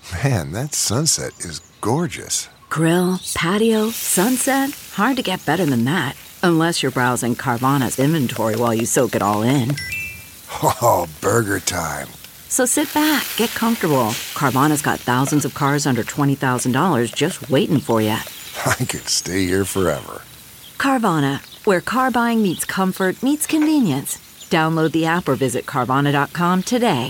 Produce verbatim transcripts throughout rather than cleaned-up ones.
Man, that sunset is gorgeous. Grill, patio, sunset. Hard to get better than that. Unless you're browsing Carvana's inventory while you soak it all in. Oh, burger time. So sit back, get comfortable. Carvana's got thousands of cars under twenty thousand dollars just waiting for you. I could stay here forever. Carvana, where car buying meets comfort, meets convenience. Download the app or visit Carvana dot com today.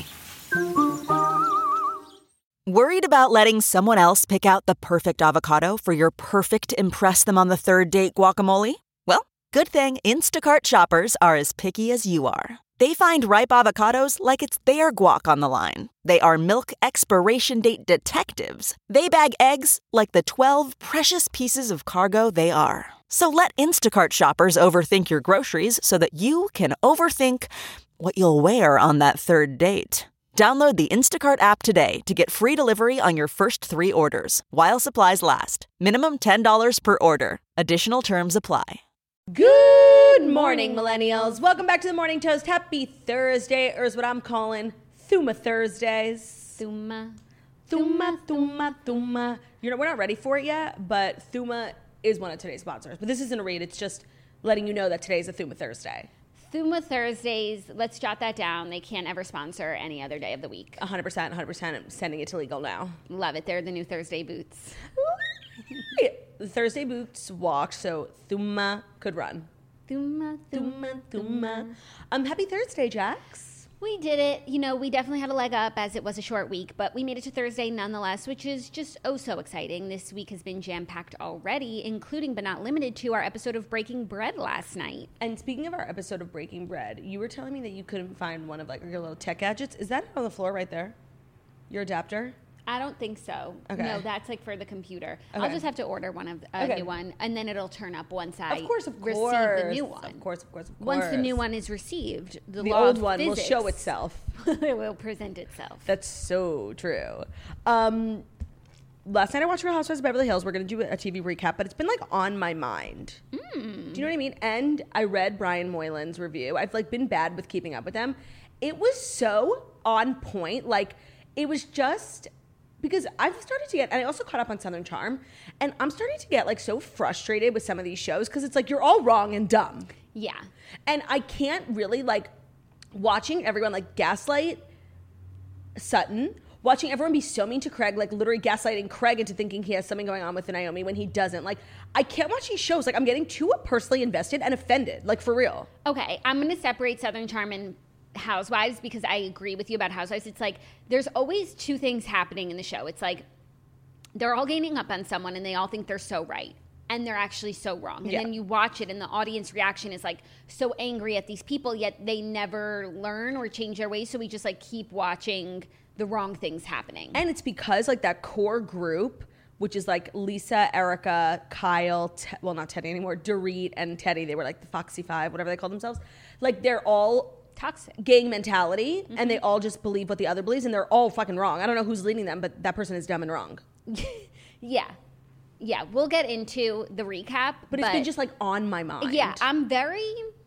Worried about letting someone else pick out the perfect avocado for your perfect impress them on the third date guacamole? Well, good thing Instacart shoppers are as picky as you are. They find ripe avocados like it's their guac on the line. They are milk expiration date detectives. They bag eggs like the twelve precious pieces of cargo they are. So let Instacart shoppers overthink your groceries so that you can overthink what you'll wear on that third date. Download the Instacart app today to get free delivery on your first three orders, while supplies last. Minimum ten dollars per order. Additional terms apply. Good morning, millennials. Welcome back to the Morning Toast. Happy Thursday, or is what I'm calling Thuma Thursdays. Thuma. Thuma, Thuma, Thuma. You know, we're not ready for it yet, but Thuma is one of today's sponsors. But this isn't a read. It's just letting you know that today's a Thuma Thursday. Thuma Thursdays, let's jot that down. They can't ever sponsor any other day of the week. one hundred percent, one hundred percent. I'm sending it to legal now. Love it. They're the new Thursday boots. The Thursday boots walk, so Thuma could run. Thuma, Thuma, Thuma. Um, happy Thursday, Jax. We did it. You know, we definitely had a leg up as it was a short week, but we made it to Thursday nonetheless, which is just oh so exciting. This week has been jam-packed already, including but not limited to our episode of Breaking Bread last night. And speaking of our episode of Breaking Bread, you were telling me that you couldn't find one of like your little tech gadgets. Is that on the floor right there? Your adapter? I don't think so. Okay. No, that's like for the computer. Okay. I'll just have to order one of a Okay. new one, and then it'll turn up once I Of course, of receive course. the new one. Of course, of course, of course. Once the new one is received, the, the law old of one will physics show itself. it will present itself. That's so true. Um, last night I watched Real Housewives of Beverly Hills. We're going to do a T V recap, but it's been like on my mind. Mm. Do you know what I mean? And I read Brian Moylan's review. I've like been bad with keeping up with them. It was so on point. Like it was just... Because I've started to get, and I also caught up on Southern Charm, and I'm starting to get like so frustrated with some of these shows because it's like you're all wrong and dumb. Yeah. And I can't really like watching everyone like gaslight Sutton, watching everyone be so mean to Craig, like literally gaslighting Craig into thinking he has something going on with Naomi when he doesn't. Like I can't watch these shows. Like I'm getting too personally invested and offended, like for real. Okay, I'm going to separate Southern Charm and Housewives because I agree with you about Housewives. It's like there's always two things happening in the show. It's like they're all gaining up on someone and they all think they're so right and they're actually so wrong. And yeah. then you watch it and the audience reaction is like so angry at these people, yet they never learn or change their ways. So we just like keep watching the wrong things happening. And it's because like that core group, which is like Lisa, Erica, Kyle, Te- well not Teddy anymore, Dorit and Teddy, they were like the Foxy Five, whatever they called themselves. Like they're all toxic gang mentality, mm-hmm. and they all just believe what the other believes, and they're all fucking wrong. I don't know who's leading them, but that person is dumb and wrong. yeah. Yeah, we'll get into the recap. But, but it's been just like on my mind. Yeah, I'm very,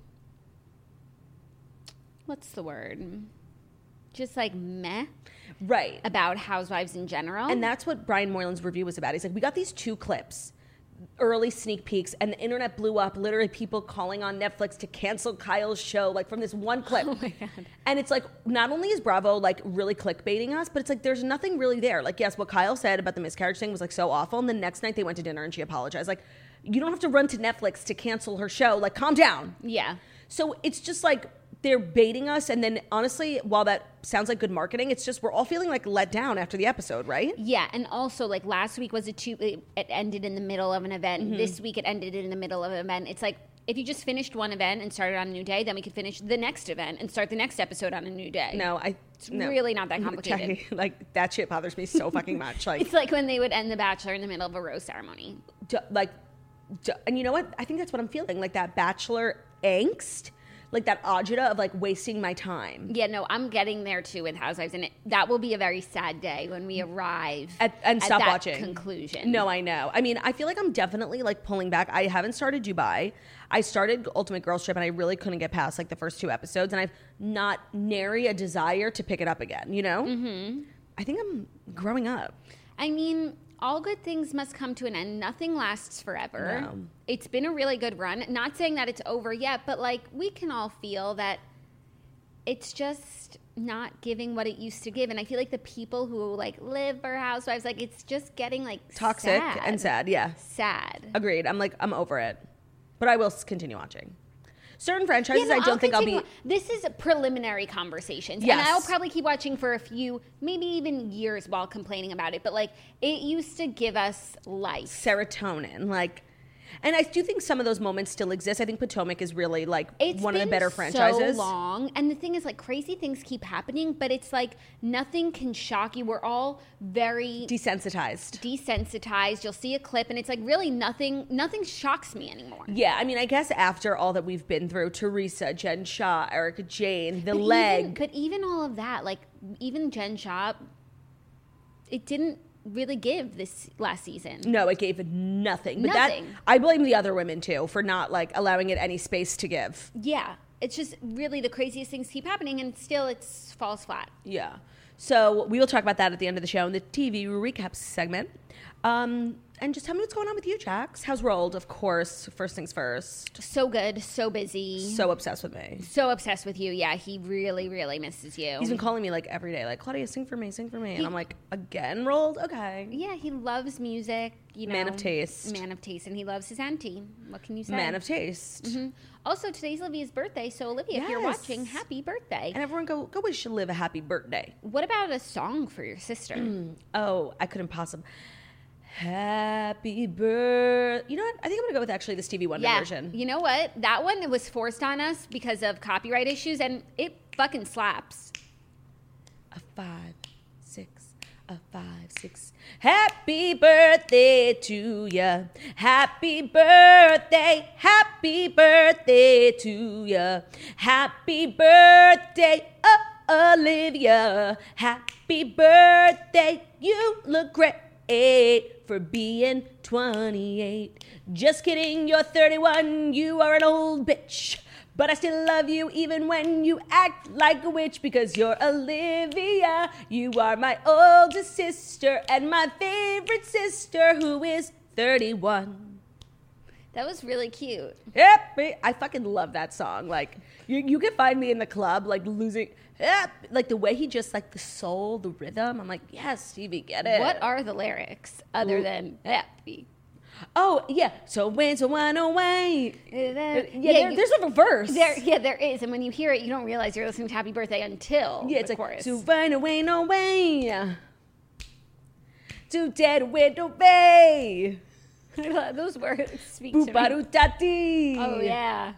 what's the word? Just like meh. Right. About Housewives in general. And that's what Brian Moylan's review was about. He's like, we got these two clips, early sneak peeks, and the internet blew up. Literally people calling on Netflix to cancel Kyle's show, like from this one clip. Oh my God. And it's like, not only is Bravo like really clickbaiting us, but it's like there's nothing really there. Like, yes, what Kyle said about the miscarriage thing was like so awful. And the next night they went to dinner and she apologized. Like, you don't have to run to Netflix to cancel her show. Like, calm down. Yeah. So it's just like they're baiting us. And then honestly, while that sounds like good marketing, it's just we're all feeling like let down after the episode, right? Yeah. And also like last week was a two, it, it ended in the middle of an event. Mm-hmm. This week it ended in the middle of an event. It's like if you just finished one event and started on a new day, then we could finish the next event and start the next episode on a new day. No, I... It's no. really not that complicated. Like, that shit bothers me so fucking much. Like, it's like when they would end The Bachelor in the middle of a rose ceremony. D- like, d- and you know what? I think that's what I'm feeling. Like that Bachelor angst. Like that agita of like wasting my time. Yeah, no, I'm getting there too with Housewives, and it, that will be a very sad day when we arrive at, and at stop that watching. Conclusion. No, I know. I mean, I feel like I'm definitely like pulling back. I haven't started Dubai. I started Ultimate Girls Trip, and I really couldn't get past like the first two episodes, and I've not nary a desire to pick it up again. You know? Mm-hmm. I think I'm growing up. I mean, all good things must come to an end. Nothing lasts forever. No. It's been a really good run. Not saying that it's over yet, but like we can all feel that it's just not giving what it used to give. And I feel like the people who like live for Housewives, like it's just getting like Toxic sad. and sad, yeah. Sad. Agreed. I'm like, I'm over it. But I will continue watching. Certain franchises, Yeah, no, I don't think continue. I'll be... This is preliminary conversations. Yes. And I'll probably keep watching for a few, maybe even years while complaining about it. But like, it used to give us life. Serotonin, like... And I do think some of those moments still exist. I think Potomac is really like It's one of the been better franchises. so long. And the thing is, like, crazy things keep happening, but it's like nothing can shock you. We're all very Desensitized. desensitized. You'll see a clip and it's like really nothing, nothing shocks me anymore. Yeah, I mean, I guess after all that we've been through, Teresa, Jen Shaw, Erica Jane, The But Leg. Even, but even all of that, like even Jen Shaw, it didn't really give this last season. No, it gave nothing. But Nothing. that I blame the other women too for not like allowing it any space to give. Yeah. It's just really the craziest things keep happening and still it's falls flat. Yeah. So we will talk about that at the end of the show in the T V recap segment. Um, and just tell me what's going on with you, Jax. How's Rolled? Of course, first things first. So good, so busy. So obsessed with me. So obsessed with you. Yeah, he really, really misses you. He's been calling me like every day, like, Claudia, sing for me, sing for me. And I'm like, again, Rolled? Okay. Yeah, he loves music. You know, Man of taste. Man of taste, and he loves his auntie. What can you say? Man of taste. Mm-hmm. Also, today's Olivia's birthday, so Olivia, if you're Yes. watching, happy birthday. And everyone go, go wish Liv a happy birthday. What about a song for your sister? Oh, I couldn't possibly. Happy birthday. You know what? I think I'm going to go with actually the Stevie Wonder yeah, version. you know what? That one was forced on us because of copyright issues, and it fucking slaps. A five, six, a five, six. Happy birthday to ya. Happy birthday. Happy birthday to ya. Happy birthday, oh, Olivia. Happy birthday. You look great for being twenty-eight. Just kidding, you're thirty-one. You are an old bitch. But I still love you even when you act like a witch because you're Olivia. You are my oldest sister and my favorite sister who is thirty-one. That was really cute. Yep, I fucking love that song. Like, you, you can find me in the club, like, losing, yep, like, the way he just, like, the soul, the rhythm. I'm like, yes, Stevie, get it. What are the lyrics other Ooh. than happy? Oh, yeah, so when, so why no way. Yeah, Yeah, there, you- there's like a verse. There, yeah, there is, and when you hear it, you don't realize you're listening to Happy Birthday until Yeah, it's the like, chorus. so run away, no way. Too dead away, no way. Those words speak to me. Boo-ba-doo-da-dee. Oh yeah.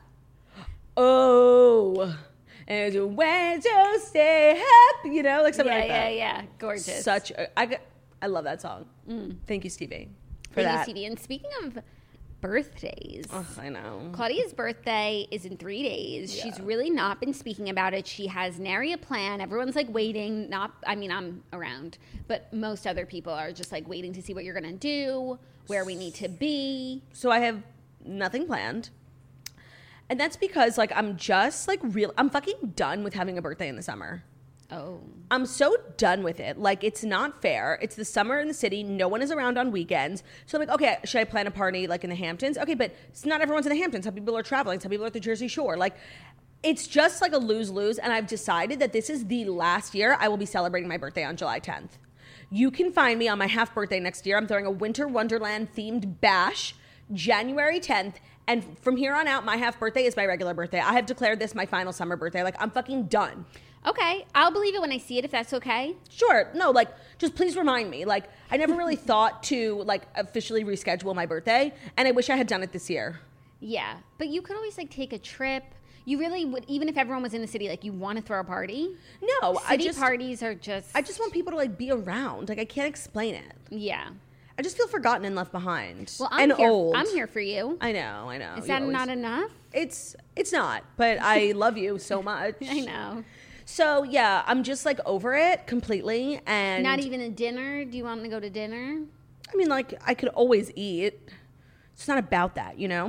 Oh, and when to stay happy, you know, like something Yeah, like yeah, that. yeah. Gorgeous. Such, a, I, got- I love that song. Thank you, Stevie, for Thank that. you, Stevie. And speaking of birthdays, Oh, I know. Claudia's birthday is in three days. She's Yeah. really not been speaking about it. She has nary a plan. Everyone's like waiting. Not, I mean, I'm around, but most other people are just like waiting to see what you're gonna do, where we need to be. So I have nothing planned. And that's because, like, I'm just, like, real. I'm fucking done with having a birthday in the summer. Oh, I'm so done with it. Like, it's not fair. It's the summer in the city. No one is around on weekends. So I'm like, okay, should I plan a party, like, in the Hamptons? Okay, but it's not everyone's in the Hamptons. Some people are traveling. Some people are at the Jersey Shore. Like, it's just, like, a lose-lose. And I've decided that this is the last year I will be celebrating my birthday on July tenth. You can find me on my half birthday next year. I'm throwing a Winter Wonderland themed bash January tenth. And from here on out, my half birthday is my regular birthday. I have declared this my final summer birthday. Like, I'm fucking done. okay. I'll believe it when I see it, if that's okay. Sure. No, like, just please remind me. Like, I never really thought to, like, officially reschedule my birthday. And I wish I had done it this year. Yeah, but you could always like take a trip. You really would, even if everyone was in the city, like you want to throw a party. No, I City just, parties are just. I just want people to, like, be around. Like, I can't explain it. Yeah. I just feel forgotten and left behind. Well, I'm and here. old. I'm here for you. I know, I know. Is You that always- not enough? It's, it's not. But I love you so much. I know. So, yeah, I'm just, like, over it completely. And Not even a dinner. Do you want to go to dinner? I mean, like, I could always eat. It's not about that, you know?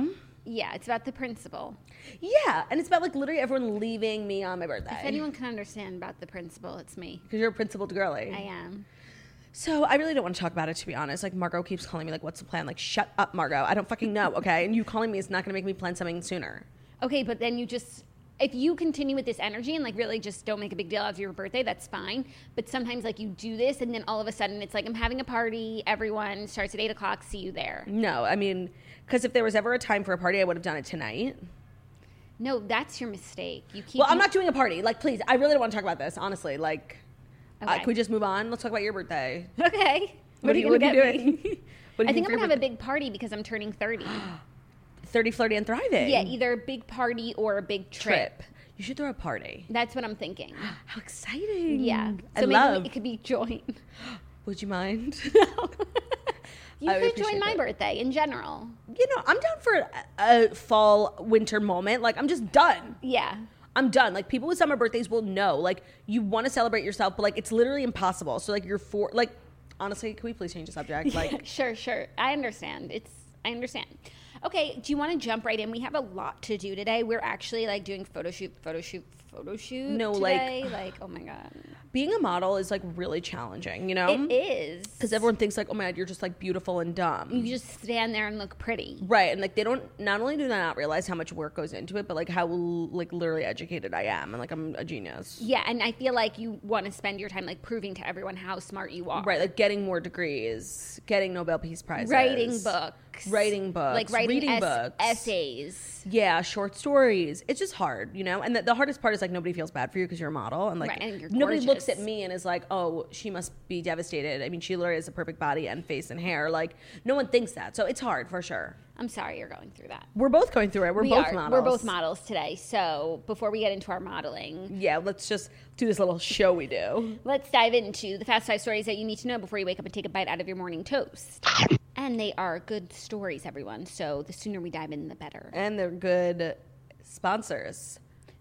Yeah, it's about the principle. Yeah, and it's about like literally everyone leaving me on my birthday. If anyone can understand about the principle, it's me. Because you're a principled girly. I am. So I really don't want to talk about it, to be honest. Like, Margot keeps calling me like, what's the plan? Like, shut up, Margot. I don't fucking know, okay? And you calling me is not going to make me plan something sooner. Okay, but then you just, if you continue with this energy and like really just don't make a big deal of your birthday, that's fine. But sometimes like you do this and then all of a sudden it's like, I'm having a party. Everyone starts at eight o'clock. See you there. No, I mean, because if there was ever a time for a party, I would have done it tonight. No, that's your mistake. You keep. Well, I'm not doing a party. Like, please, I really don't want to talk about this, honestly. Like, Okay. uh, can we just move on? Let's talk about your birthday. Okay. What, What are are you you, going what to are get you me? doing? What do I you think do I'm for going to your have a birthday? big party because I'm turning thirty. thirty, flirty, and thriving. Yeah, either a big party or a big trip. Trip. You should throw a party. That's what I'm thinking. How exciting. Yeah. I So maybe love. it could be joint. Would you mind? You I would could join appreciate my it. birthday in general. You know, I'm down for a, a fall, winter moment. Like, I'm just done. Yeah. I'm done. Like, people with summer birthdays will know. Like, you want to celebrate yourself, but like, it's literally impossible. So like, you're for like, honestly, can we please change the subject? Like, Sure, sure. I understand. It's I understand. Okay, do you want to jump right in? We have a lot to do today. We're actually like doing photo shoot, photo shoot, photo shoot No, like- today. Like, oh my God. being a model is like really challenging, you know? It is. Because everyone thinks like, oh my God, you're just like beautiful and dumb. You just stand there and look pretty. Right, and like they don't. Not only do they not realize how much work goes into it, but like how like literally educated I am, and like I'm a genius. Yeah, and I feel like you want to spend your time like proving to everyone how smart you are. Right, like getting more degrees, getting Nobel Peace Prizes, Writing books. writing books, Like writing reading es- books, essays. yeah, short stories. It's just hard, you know. And the, the hardest part is like nobody feels bad for you because you're a model, and like Right, and you're nobody looks gorgeous. at me and is like, oh, she must be devastated. I mean, she literally has a perfect body and face and hair. Like no one thinks that, so it's hard for sure. I'm sorry you're going through that. We're both going through it. We're we both are. models. We're both models today. So before we get into our modeling, Yeah, let's just do this little show we do. let's dive into the fast five stories that you need to know before you wake up and take a bite out of your morning toast. And they are good stories, everyone. So the sooner we dive in, the better. And they're good sponsors.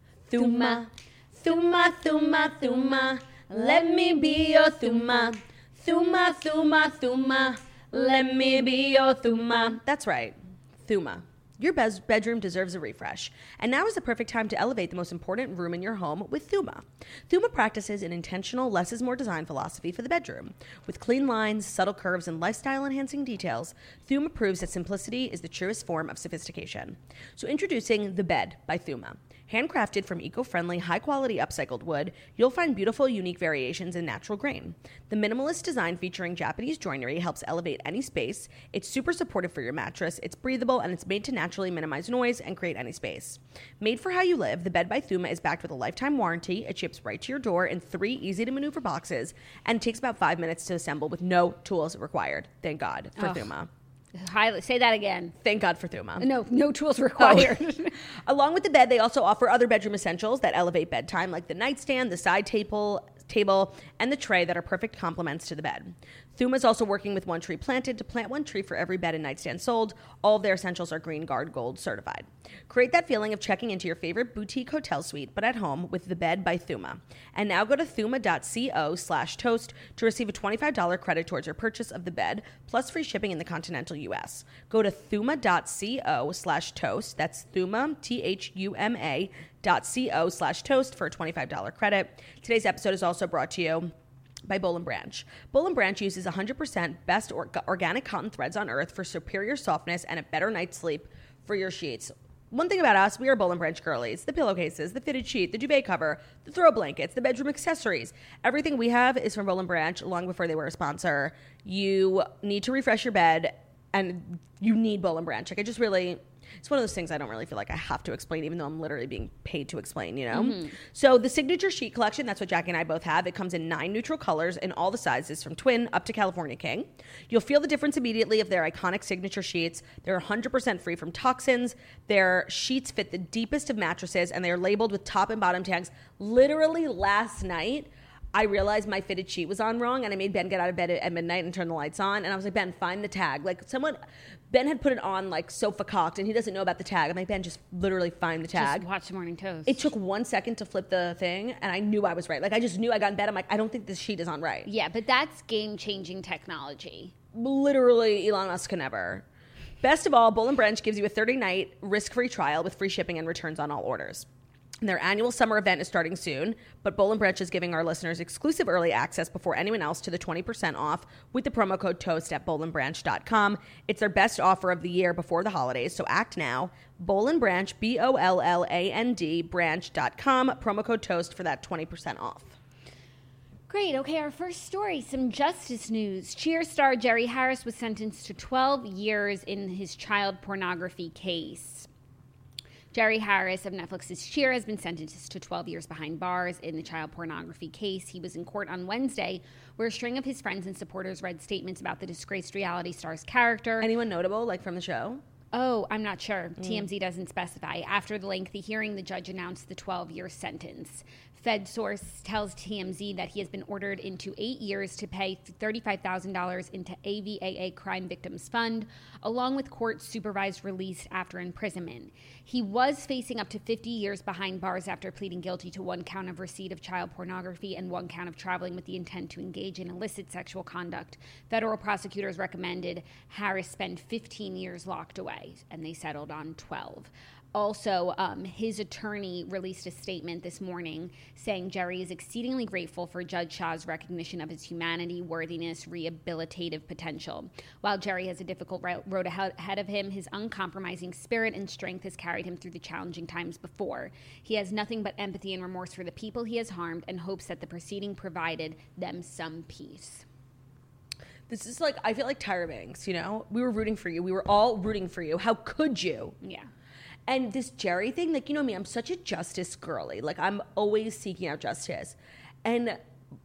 Thuma, Thuma, Thuma, Thuma. Let me be your Thuma. Thuma, Thuma, Thuma. Let me be your Thuma. That's right, Thuma. Your bes- bedroom deserves a refresh, and now is the perfect time to elevate the most important room in your home with Thuma. Thuma practices an intentional less is more design philosophy for the bedroom. With clean lines, subtle curves, and lifestyle-enhancing details, Thuma proves that simplicity is the truest form of sophistication. So introducing The Bed by Thuma. Handcrafted from eco-friendly, high-quality upcycled wood, you'll find beautiful, unique variations in natural grain. The minimalist design featuring Japanese joinery helps elevate any space. It's super supportive for your mattress, it's breathable, and it's made to naturally minimize noise and create any space. Made for how you live, the Bed by Thuma is backed with a lifetime warranty. It ships right to your door in three easy-to-maneuver boxes, and it takes about five minutes to assemble with no tools required. Thank God for Ugh. Thuma. Highly, say that again. Thank God for Thuma. No, no tools required. Along with the bed, they also offer other bedroom essentials that elevate bedtime, like the nightstand, the side table, table, and the tray that are perfect complements to the bed. Thuma is also working with One Tree Planted to plant one tree for every bed and nightstand sold. All of their essentials are Green Guard Gold certified. Create that feeling of checking into your favorite boutique hotel suite, but at home with The Bed by Thuma. And now go to thuma.co slash toast to receive a twenty-five dollars credit towards your purchase of the bed, plus free shipping in the continental U S. Go to thuma.co slash toast. That's Thuma, T H U M A, dot co slash toast for a twenty-five dollars credit. Today's episode is also brought to you by Boll and Branch. Boll and Branch uses one hundred percent best or- organic cotton threads on earth for superior softness and a better night's sleep for your sheets. One thing about us, we are Boll and Branch girlies. The pillowcases, the fitted sheet, the duvet cover, the throw blankets, the bedroom accessories. Everything we have is from Boll and Branch long before they were a sponsor. You need to refresh your bed and you need Boll and Branch. Like I just really... It's one of those things I don't really feel like I have to explain, even though I'm literally being paid to explain, you know? Mm-hmm. So the Signature Sheet Collection, that's what Jackie and I both have. It comes in nine neutral colors in all the sizes, from twin up to California King. You'll feel the difference immediately of their iconic signature sheets. They're one hundred percent free from toxins. Their sheets fit the deepest of mattresses, and they're labeled with top and bottom tags. Literally last night, I realized my fitted sheet was on wrong, and I made Ben get out of bed at midnight and turn the lights on. And I was like, Ben, find the tag. Like someone, Ben had put it on like sofa cocked, and he doesn't know about the tag. I'm like, Ben, just literally find the tag. Just watch the morning toast. It took one second to flip the thing, and I knew I was right. Like I just knew I got in bed. I'm like, I don't think this sheet is on right. Yeah, but that's game-changing technology. Literally, Elon Musk can never. Best of all, Boll and Branch gives you a thirty-night risk-free trial with free shipping and returns on all orders. And their annual summer event is starting soon, but Boll and Branch is giving our listeners exclusive early access before anyone else to the twenty percent off with the promo code TOAST at boll and branch dot com. It's their best offer of the year before the holidays, so act now. Boll and Branch, B O L L A N D, branch dot com, promo code TOAST for that twenty percent off. Great. Okay, our first story, some justice news. Cheer star Jerry Harris was sentenced to twelve years in his child pornography case. Jerry Harris of Netflix's Cheer has been sentenced to twelve years behind bars in the child pornography case. He was in court on Wednesday, where a string of his friends and supporters read statements about the disgraced reality star's character. Anyone notable, like from the show? Oh, I'm not sure. Mm. T M Z doesn't specify. After the lengthy hearing, the judge announced the twelve-year sentence. Fed source tells T M Z that he has been ordered into eight years to pay thirty-five thousand dollars into A V A A Crime Victims Fund, along with court-supervised release after imprisonment. He was facing up to fifty years behind bars after pleading guilty to one count of receipt of child pornography and one count of traveling with the intent to engage in illicit sexual conduct. Federal prosecutors recommended Harris spend fifteen years locked away, and they settled on twelve. Also, um, his attorney released a statement this morning saying Jerry is exceedingly grateful for Judge Shah's recognition of his humanity, worthiness, rehabilitative potential. While Jerry has a difficult road ahead of him, his uncompromising spirit and strength has carried him through the challenging times before. He has nothing but empathy and remorse for the people he has harmed and hopes that the proceeding provided them some peace. This is like, I feel like Tyra Banks, you know? We were rooting for you. We were all rooting for you. How could you? Yeah. And this Jerry thing, like, you know me, I'm such a justice girly. Like, I'm always seeking out justice. And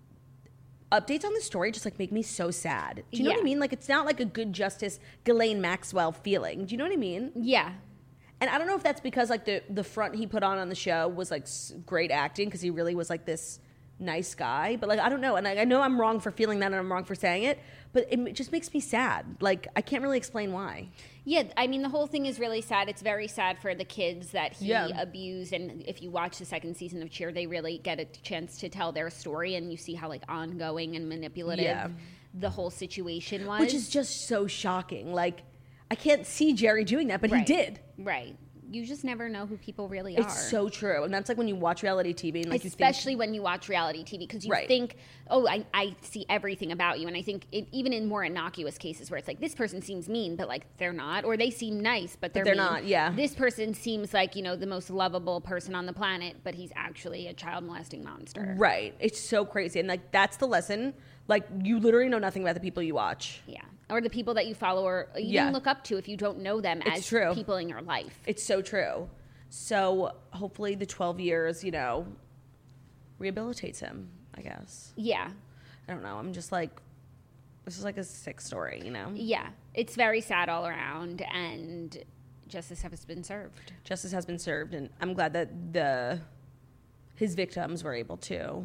updates on the story just, like, make me so sad. Do you know yeah. what I mean? Like, it's not like a good Justice Ghislaine Maxwell feeling. Do you know what I mean? Yeah. And I don't know if that's because, like, the, the front he put on on the show was, like, great acting because he really was, like, this nice guy. But, like, I don't know. And I, I know I'm wrong for feeling that and I'm wrong for saying it. But it just makes me sad. Like, I can't really explain why. Yeah, I mean, the whole thing is really sad. It's very sad for the kids that he yeah. abused. And if you watch the second season of Cheer, they really get a chance to tell their story. And you see how, like, ongoing and manipulative yeah. the whole situation was. Which is just so shocking. Like, I can't see Jerry doing that, but right. he did. Right. You just never know who people really it's are. It's so true. And that's like when you watch reality T V. And like Especially you think, when you watch reality T V. Because you right. think, oh, I, I see everything about you. And I think it, even in more innocuous cases where it's like, this person seems mean, but like they're not. Or they seem nice, but they're, but they're mean. not, yeah. This person seems like, you know, the most lovable person on the planet, but he's actually a child molesting monster. Right. It's so crazy. And like, that's the lesson. Like, you literally know nothing about the people you watch. Yeah. Or the people that you follow or even yeah. look up to if you don't know them it's as true. people in your life. It's so true. So hopefully the twelve years, you know, rehabilitates him, I guess. Yeah. I don't know. I'm just like, this is like a sick story, you know? Yeah. It's very sad all around, and justice has been served. Justice has been served, and I'm glad that the his victims were able to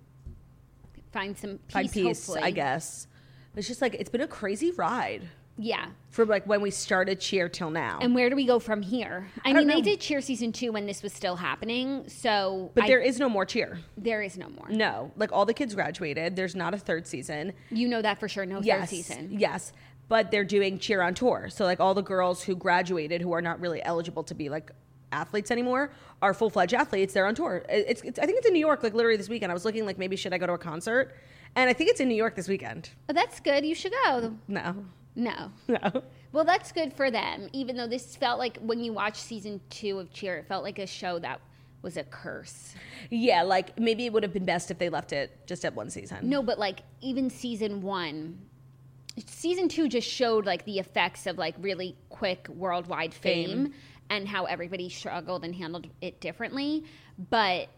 find some peace, find peace, hopefully. I guess. It's just like, it's been a crazy ride. Yeah. From like when we started Cheer till now. And where do we go from here? I, I mean, know. they did Cheer season two when this was still happening, so. But I, there is no more Cheer. There is no more. No. Like, all the kids graduated. There's not a third season. You know that for sure, no yes, third season. Yes. But they're doing Cheer on tour. So, like, all the girls who graduated who are not really eligible to be, like, athletes anymore are full-fledged athletes. They're on tour. It's, it's I think it's in New York, like, literally this weekend. I was looking, like, maybe should I go to a concert? And I think it's in New York this weekend. Oh, that's good. You should go. No. No. No. Well, that's good for them, even though this felt like, when you watch season two of Cheer, it felt like a show that was a curse. Yeah, like, maybe it would have been best if they left it just at one season. No, but, like, even season one, season two just showed, like, the effects of, like, really quick worldwide fame, fame. and how everybody struggled and handled it differently. But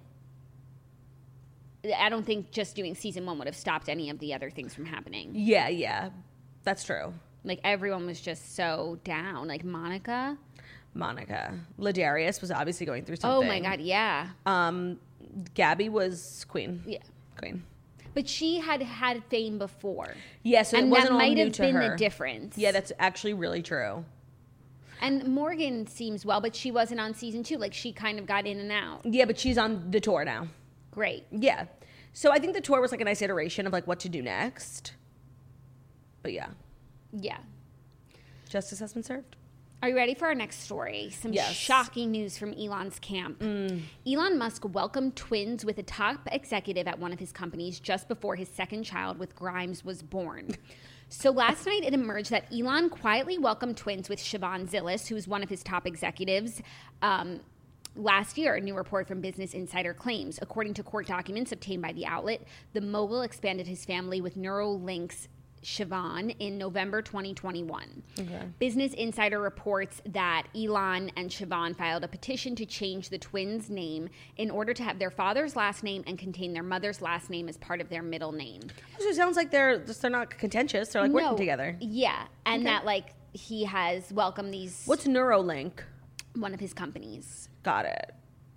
I don't think just doing season one would have stopped any of the other things from happening. Yeah, yeah. That's true. Like, everyone was just so down. Like, Monica. Monica. Ladarius was obviously going through something. Oh, my God, yeah. Um, Gabby was queen. Yeah. Queen. But she had had fame before. Yeah, so and it wasn't that all might new have to been her. the difference. Yeah, that's actually really true. And Morgan seems well, but she wasn't on season two. Like, she kind of got in and out. Yeah, but she's on the tour now. Great. Yeah. So I think the tour was like a nice iteration of like what to do next. But yeah. Yeah. Justice has been served. Are you ready for our next story? Some Yes. shocking news from Elon's camp. Mm. Elon Musk welcomed twins with a top executive at one of his companies just before his second child with Grimes was born. So last night it emerged that Elon quietly welcomed twins with Siobhan Zillis, who's one of his top executives. Um, last year, a new report from Business Insider claims, according to court documents obtained by the outlet, the mogul expanded his family with Neuralink's Siobhan in November twenty twenty-one. Okay. Business Insider reports that Elon and Siobhan filed a petition to change the twins' name in order to have their father's last name and contain their mother's last name as part of their middle name. So it sounds like they're just, they're not contentious. They're like No, working together. Yeah, and Okay. that like he has welcomed these. What's Neuralink? One of his companies? Got it.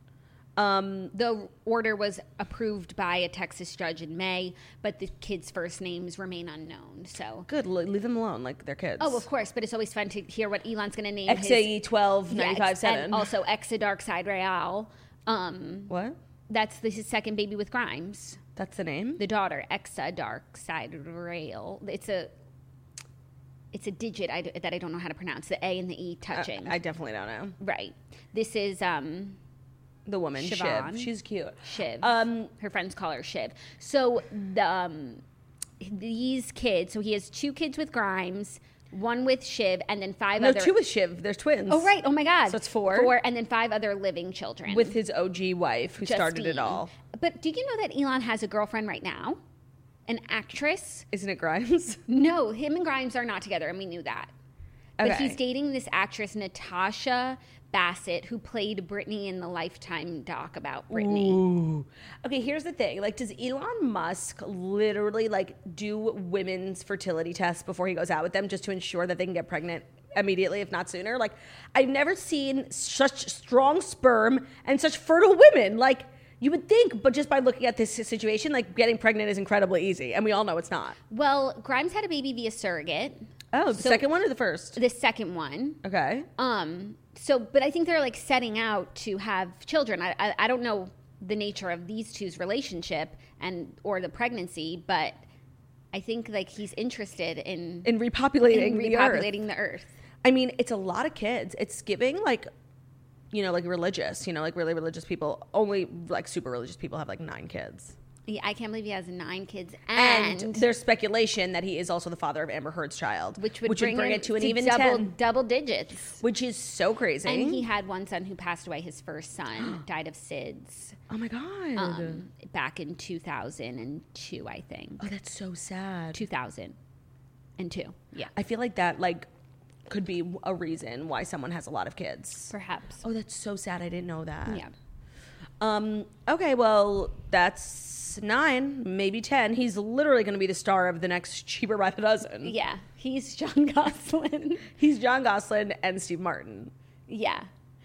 Um, The order was approved by a Texas judge in May, but the kids' first names remain unknown. So good. Le- leave them alone, like they're kids. Oh, of course, but it's always fun to hear what Elon's going to name X A E his... twelve Yeah, ninety-five ex- seven. and also Exa Dark Side Real. Um, What? that's the, his second baby with Grimes. That's the name? The daughter, Exa Dark Side Real. It's a... It's a digit I, d- that I don't know how to pronounce. The A and the E touching. Uh, I definitely don't know. Right. This is... um. The woman, Siobhan. Shiv. She's cute. Shiv. Um, Her friends call her Shiv. So the, um, these kids, so he has two kids with Grimes, one with Shiv, and then five no, other. two with Shiv. There's twins. Oh, right. Oh, my God. So it's four. Four, and then five other living children. With his O G wife who started it Justine. all. But did you know that Elon has a girlfriend right now? An actress? Isn't it Grimes? No, him and Grimes are not together, and we knew that. But Okay. he's dating this actress, Natasha Bassett, who played Britney in the Lifetime doc about Britney. Ooh. Okay, here's the thing. Like, does Elon Musk literally, like, do women's fertility tests before he goes out with them just to ensure that they can get pregnant immediately, if not sooner? Like, I've never seen such strong sperm and such fertile women. Like, you would think, but just by looking at this situation, like, getting pregnant is incredibly easy. And we all know it's not. Well, Grimes had a baby via surrogate. Oh, the So- second one or the first? The second one. Okay. Um. So, but I think they're like setting out to have children. I, I I don't know the nature of these two's relationship and or the pregnancy, but I think like he's interested in In repopulating, in the earth. repopulating the earth. I mean, it's a lot of kids. It's giving like, you know, like religious, you know, like really religious people. Only like super religious people have like nine kids. Yeah, I can't believe he has nine kids, And, and, there's speculation that he is also the father of Amber Heard's child, which would bring, bring him it to an to even double ten, double digits. which is so crazy. And he had one son who passed away. His first son died of S I D S oh my god! um, back in two thousand two, I think. oh, that's so sad. two thousand two. Yeah, I feel like that like could be a reason why someone has a lot of kids. perhaps. Oh, that's so sad. I didn't know that. Yeah. Um, okay, well, that's nine, maybe ten. He's literally going to be the star of the next Cheaper by the Dozen. Yeah, he's John Gosselin. He's John Gosselin and Steve Martin. Yeah.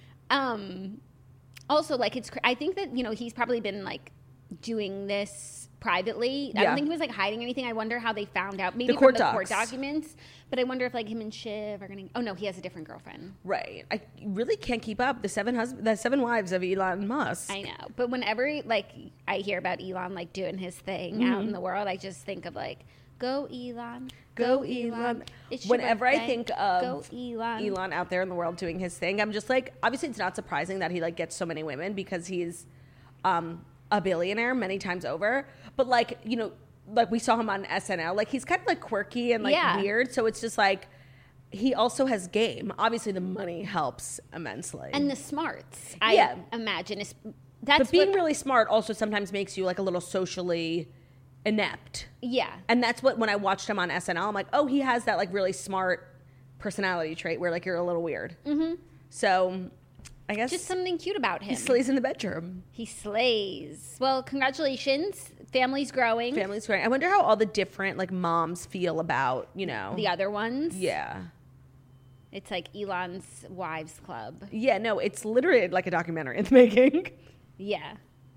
Um, also, like, it's, cr- I think that, you know, he's probably been, like, doing this privately. I Yeah. don't think he was, like, hiding anything. I wonder how they found out. Maybe The court from the court docs. documents. But I wonder if, like, him and Shiv are going to... Oh, no, he has a different girlfriend. Right. I really can't keep up. The seven hus- the seven wives of Elon Musk. I know. But whenever, like, I hear about Elon, like, doing his thing out Mm-hmm. in the world, I just think of, like, go Elon. Go Elon. It's your Whenever I birthday. think of Go Elon. Elon out there in the world doing his thing, I'm just like, obviously it's not surprising that he like gets so many women because he's um, a billionaire many times over. But like, you know, like we saw him on S N L, like he's kind of like quirky and like Yeah. weird. So it's just like, he also has game. Obviously the money helps immensely. And the smarts, I Yeah. imagine. Is, that's but being what, really smart also sometimes makes you like a little socially inept. Yeah. And that's what, when I watched him on S N L, I'm like, oh, he has that like really smart personality trait where like you're a little weird. Mm-hmm. So I guess Just something cute about him. he slays in the bedroom. He slays. Well, congratulations. Family's growing. Family's great. I wonder how all the different like moms feel about, you know. The other ones. Yeah. It's like Elon's Wives Club. Yeah, no, it's literally like a documentary in the making. Yeah.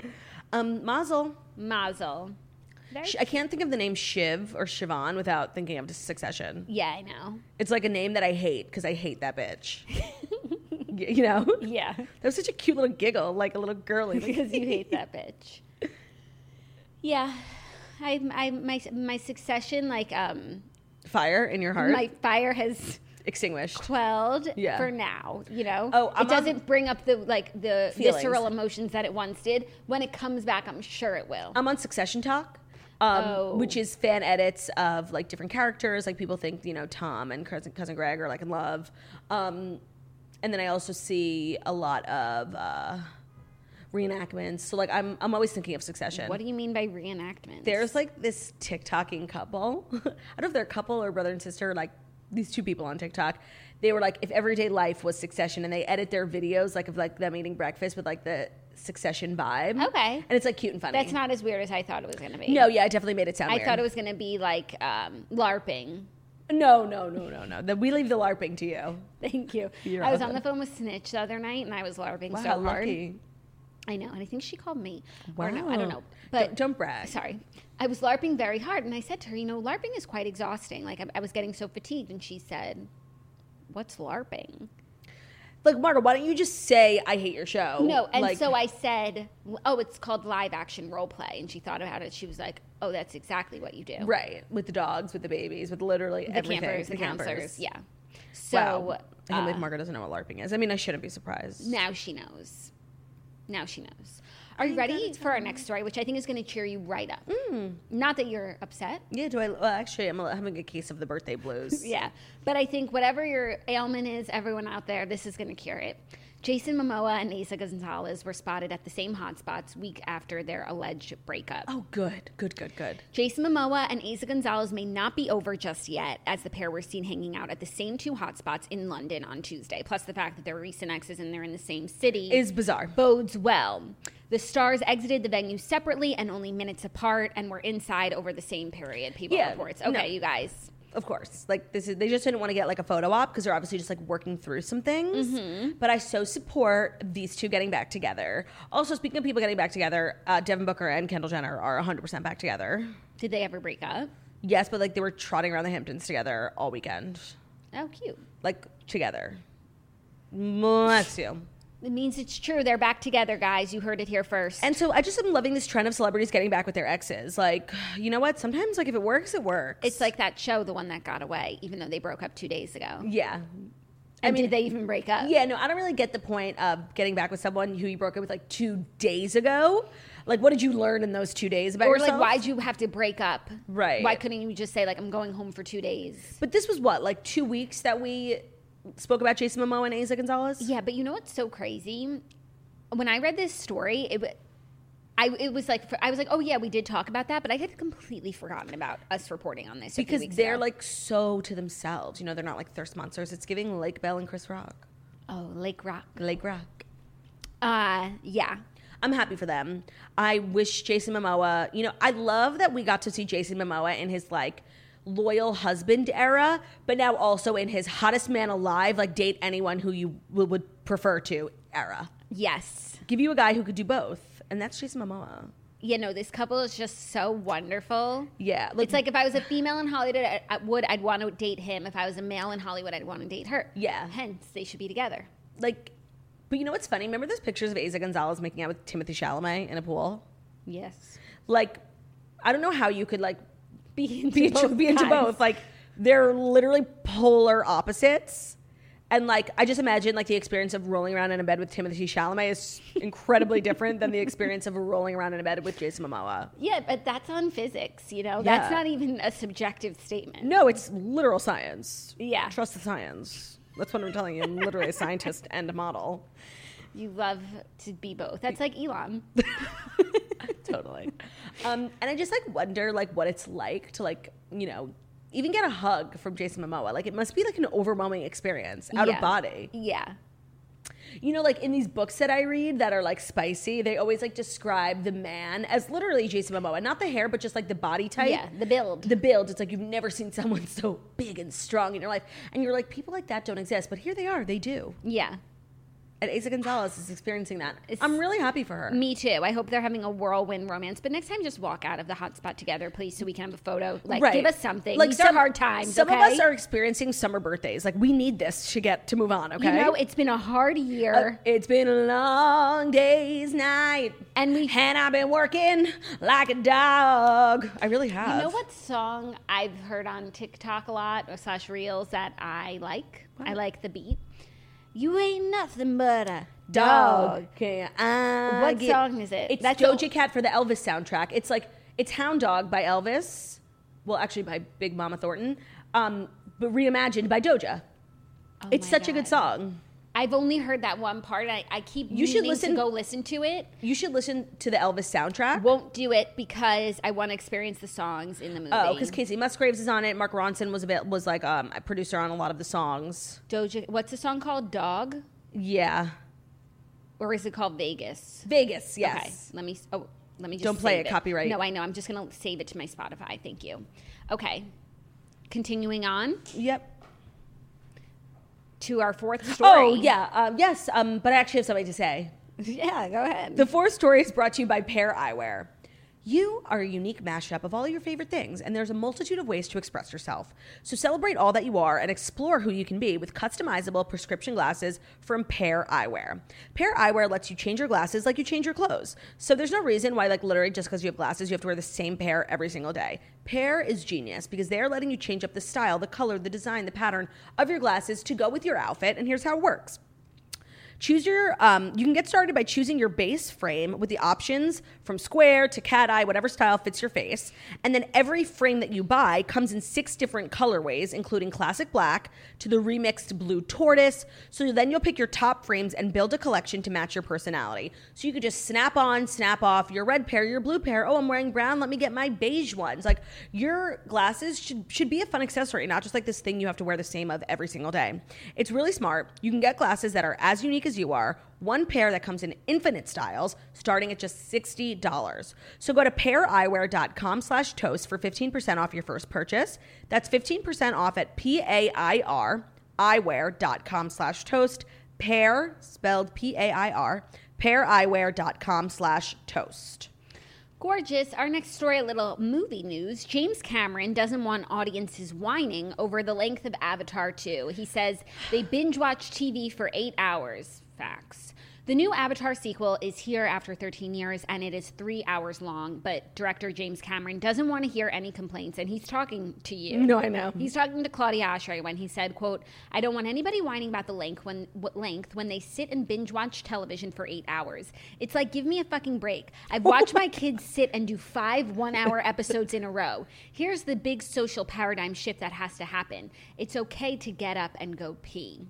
Um, Mazel. Mazel. Very- Sh- I can't think of the name Shiv or Siobhan without thinking of Succession. yeah, I know. It's like a name that I hate because I hate that bitch. Y- you know? Yeah. That was such a cute little giggle, like a little girly. Like, Because you hate that bitch. Yeah. I, I, my, my succession, like, um, fire in your heart. my fire has extinguished. quelled Yeah. for now, you know? Oh, I'm it doesn't on- bring up the, like, the Feelings. visceral emotions that it once did. When it comes back, I'm sure it will. I'm on Succession Talk, um, Oh. which is fan edits of like different characters. Like people think, you know, Tom and cousin, cousin Greg are like in love. Um, and then I also see a lot of uh, reenactments. So like I'm I'm always thinking of Succession. What do you mean by reenactments? There's like this TikToking couple. I don't know if they're a couple or brother and sister, like these two people on TikTok. They were like, if everyday life was Succession, and they edit their videos like of like them eating breakfast with like the Succession vibe. Okay. And it's like cute and funny. That's not as weird as I thought it was going to be. No, yeah, I definitely made it sound I weird. thought it was going to be like um, LARPing. No, no, no, no, no. Then we leave the LARPing to you. Thank you. You're I was welcome. on the phone with Snitch the other night, and I was LARPing Wow, so hard. lucky. I know, and I think she called me. Wow. Or no, I don't know. But Don't- don't brag. Sorry. I was LARPing very hard, and I said to her, you know, LARPing is quite exhausting. Like, I, I was getting so fatigued, and she said, what's LARPing? Like, Margo, why don't you just say, I hate your show? No, and Like, so I said, oh, it's called live action role play. And she thought about it. She was like, oh, that's exactly what you do. Right, with the dogs, with the babies, with literally The everything. campers, the, counselors. Yeah. So Wow. I can't believe uh, Margo doesn't know what LARPing is. I mean, I shouldn't be surprised. now she knows. Now she knows. Are you ready for our next story, which I think is going to cheer you right up? Mm. Not that you're upset. Yeah, do I? Well, actually, I'm having a case of the birthday blues. Yeah. But I think whatever your ailment is, everyone out there, this is going to cure it. Jason Momoa and Asa Gonzalez were spotted at the same hotspots week after their alleged breakup. Oh, good, good, good, good. Jason Momoa and Asa Gonzalez may not be over just yet, as the pair were seen hanging out at the same two hotspots in London on Tuesday. Plus, the fact that they're recent exes and they're in the same city Is bizarre. bodes well. The stars exited the venue separately and only minutes apart, and were inside over the same period. People Yeah, reports. no. Okay, you guys. Of course, like this is they just didn't want to get like a photo op because they're obviously just like working through some things. Mm-hmm. But I so support these two getting back together. Also, speaking of people getting back together, uh, Devin Booker and Kendall Jenner are one hundred percent back together. Did they ever break up? Yes, but like they were trotting around the Hamptons together all weekend, Oh, cute. like together. Bless you. It means it's true. They're back together, guys. You heard it here first. And so I just am loving this trend of celebrities getting back with their exes. Like, you know what? Sometimes like if it works, it works. it's like that show, The One That Got Away, even though they broke up two days ago. yeah. And did they even break up? Yeah, no, I don't really get the point of getting back with someone who you broke up with like two days ago. Like, what did you learn in those two days about Or yourself? like, why'd you have to break up? Right. Why couldn't you just say, like, I'm going home for two days? But this was what, like two weeks that we spoke about Jason Momoa and Asa Gonzalez? Yeah, but you know what's so crazy? When I read this story, it wa- I it was like I was like, oh yeah, we did talk about that, but I had completely forgotten about us reporting on this a few Because weeks they're ago. like so to themselves. You know, they're not like thirst monsters. It's giving Lake Bell and Chris Rock. oh, Lake Rock. Lake Rock. Uh, yeah. I'm happy for them. I wish Jason Momoa, you know, I love that we got to see Jason Momoa in his like loyal husband era, but now also in his hottest man alive, like date anyone who you w- would prefer to era. Yes. Give you a guy who could do both, and that's Jason Momoa. You know, this couple is just so wonderful. Yeah, It's like if I was a female in Hollywood, I, I would I'd want to date him. If I was a male in Hollywood, I'd want to date her. Yeah. Hence, they should be together. like, but you know what's funny? Remember those pictures of Asa Gonzalez making out with Timothy Chalamet in a pool? Yes. Like, I don't know how you could like Be into be into, both be into guys. both. Like, they're literally polar opposites. And like, I just imagine like the experience of rolling around in a bed with Timothy Chalamet is incredibly different than the experience of rolling around in a bed with Jason Momoa. Yeah, but that's on physics, you know? Yeah. That's not even a subjective statement. No, it's literal science. Yeah. Trust the science. That's what I'm telling you. I'm literally a scientist and a model. You love to be both. That's like Elon. Totally. Um, and I just like wonder like what it's like to like, you know, even get a hug from Jason Momoa. Like it must be like an overwhelming experience out Yeah. of body. Yeah. You know, like in these books that I read that are like spicy, they always like describe the man as literally Jason Momoa. Not the hair, but just like the body type. Yeah, the build. The build. It's like you've never seen someone so big and strong in your life. And you're like, people like that don't exist. But here they are. They do. Yeah. And Asa Gonzalez is experiencing that. I'm really happy for her. Me too. I hope they're having a whirlwind romance. But next time, just walk out of the hot spot together, please, so we can have a photo. Like, Right. give us something. Like, These some- are hard times, Some okay? of us are experiencing summer birthdays. Like, we need this to get to move on, okay? You know, it's been a hard year. Uh, it's been a long day's night. And we- And I've been working like a dog. I really have. You know what song I've heard on TikTok a lot, or slash Reels, that I like? I like the beat. You ain't nothing but a dog. Can I What get- song is it? It's That's Doja the- Cat for the Elvis soundtrack. It's like, it's Hound Dog by Elvis. Well, actually by Big Mama Thornton. Um, but reimagined by Doja. it's Oh my such a good God. song. I've only heard that one part. I, I keep You should meaning listen- to go listen to it. You should listen to the Elvis soundtrack. Won't do it because I want to experience the songs in the movie. Oh, because Casey Musgraves is on it. Mark Ronson was a bit, was like um, a producer on a lot of the songs. Doja, what's the song called? Dog? Yeah, Or is it called Vegas? Vegas. Yes. Okay, let me. Oh, let me just. Don't play save it, copyright. No, I know. I'm just gonna save it to my Spotify. Thank you. Okay, continuing on Yep. to our fourth story. Oh yeah. Um, yes. Um, but I actually have something to say. yeah. Go ahead. The fourth story is brought to you by Pear Eyewear. You are a unique mashup of all your favorite things, and there's a multitude of ways to express yourself. So celebrate all that you are and explore who you can be with customizable prescription glasses from Pear Eyewear. Pear Eyewear lets you change your glasses like you change your clothes. So there's no reason why, like, literally just because you have glasses, you have to wear the same pair every single day. Pear is genius because they're letting you change up the style, the color, the design, the pattern of your glasses to go with your outfit, and here's how it works. Choose your, um, you can get started by choosing your base frame with the options from square to cat eye, whatever style fits your face. And then every frame that you buy comes in six different colorways, including classic black to the remixed blue tortoise. So then you'll pick your top frames and build a collection to match your personality. So you could just snap on, snap off your red pair, your blue pair. Oh, I'm wearing brown. Let me get my beige ones. Like, your glasses should, should be a fun accessory, not just like this thing you have to wear the same of every single day. It's really smart. You can get glasses that are as unique as you are, one pair that comes in infinite styles, starting at just sixty dollars. So go to paireyewear.com slash toast for fifteen percent off your first purchase. That's fifteen percent off at P-A-I-R, eyewear.com slash toast, pair, spelled P A I R, paireyewear.com slash toast. Gorgeous. Our next story, a little movie news. James Cameron doesn't want audiences whining over the length of Avatar two. He says they binge watch T V for eight hours. Facts. The new Avatar sequel is here after thirteen years, and it is three hours long. But director James Cameron doesn't want to hear any complaints, and he's talking to you. No, I know. He's talking to Claudia Oshry when he said, quote, I don't want anybody whining about the length when, what length when they sit and binge watch television for eight hours. It's like, give me a fucking break. I've watched my kids sit and do five one-hour episodes in a row. Here's the big social paradigm shift that has to happen. It's okay to get up and go pee.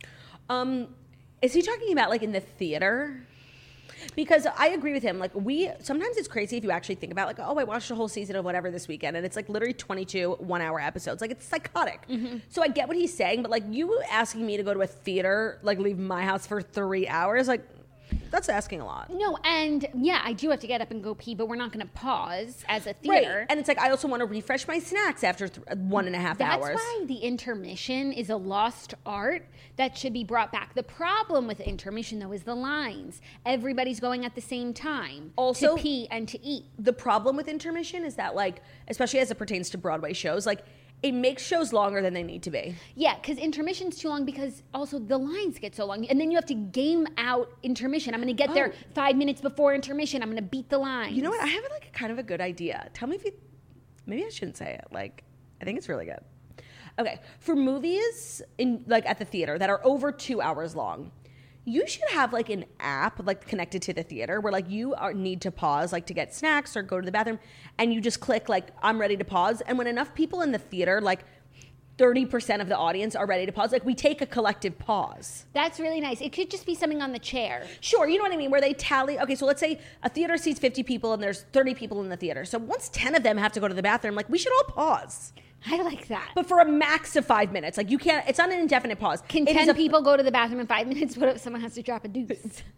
Um... Is he talking about like in the theater? Because I agree with him. Like, we sometimes it's crazy if you actually think about like, oh, I watched a whole season of whatever this weekend, and it's like literally twenty-two one-hour episodes. Like, it's psychotic. Mm-hmm. So I get what he's saying, but like you asking me to go to a theater, like leave my house for three hours, like that's asking a lot. No, and yeah, I do have to get up and go pee, but we're not going to pause as a theater. Right. And it's like, I also want to refresh my snacks after th- one and a half That's hours. That's why the intermission is a lost art that should be brought back. The problem with intermission, though, is the lines. Everybody's going at the same time Also, to pee and to eat. The problem with intermission is that, like, especially as it pertains to Broadway shows, like, it makes shows longer than they need to be. Yeah, because intermission's too long because also the lines get so long. And then you have to game out intermission. I'm going to get Oh. there five minutes before intermission. I'm going to beat the lines. You know what? I have, like, a kind of a good idea. Tell me if you... Maybe I shouldn't say it. Like, I think it's really good. Okay. For movies, in like, at the theater that are over two hours long, you should have, like, an app, like, connected to the theater where, like, you are, need to pause, like, to get snacks or go to the bathroom, and you just click, like, I'm ready to pause. And when enough people in the theater, like, thirty percent of the audience are ready to pause, like, we take a collective pause. That's really nice. It could just be something on the chair. Sure, you know what I mean, where they tally. Okay, so let's say a theater seats fifty people and there's thirty people in the theater. So once ten of them have to go to the bathroom, like, we should all pause. I like that. But for a max of five minutes. Like, you can't, it's not an indefinite pause. Can It is ten a- people go to the bathroom in five minutes? What if someone has to drop a deuce?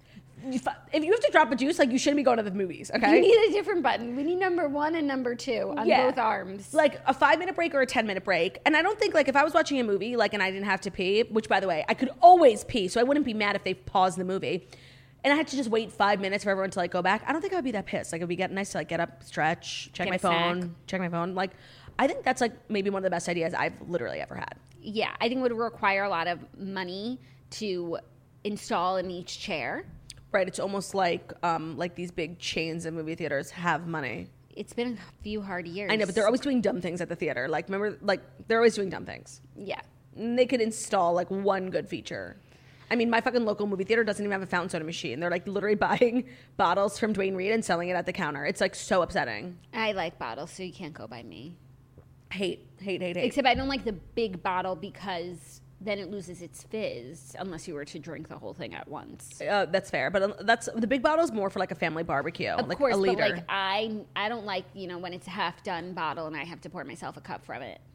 if you have to drop a deuce, like you shouldn't be going to the movies, okay? You need a different button. We need number one and number two on Yeah. both arms. Like a five minute break or a ten minute break. And I don't think like if I was watching a movie, like, and I didn't have to pee, which by the way, I could always pee, so I wouldn't be mad if they paused the movie. And I had to just wait five minutes for everyone to like go back. I don't think I would be that pissed. Like it'd be get nice to like get up, stretch, check Get my a snack. phone, check my phone. Like I think that's like maybe one of the best ideas I've literally ever had. Yeah, I think it would require a lot of money to install in each chair. Right. It's almost like um like these big chains of movie theaters have money. It's been a few hard years. I know, but they're always doing dumb things at the theater. Like remember, like they're always doing dumb things. Yeah. And they could install like one good feature. I mean, my fucking local movie theater doesn't even have a fountain soda machine. They're like literally buying bottles from Dwayne Reed and selling it at the counter. It's like so upsetting. I like bottles, so you can't go by me. Hate, hate, hate, hate. Except I don't like the big bottle because then it loses its fizz unless you were to drink the whole thing at once. Uh, that's fair, but uh, that's the big bottle's more for like a family barbecue, Of like course, a liter. but like I, I don't like you know when it's a half done bottle and I have to pour myself a cup from it.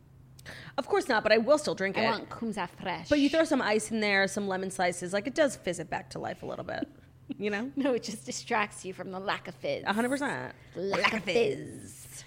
Of course not, but I will still drink I it. want Kumza fresh. But you throw some ice in there, some lemon slices, like it does fizz it back to life a little bit. You know, no, it just distracts you from the lack of fizz. a hundred percent. Lack of fizz.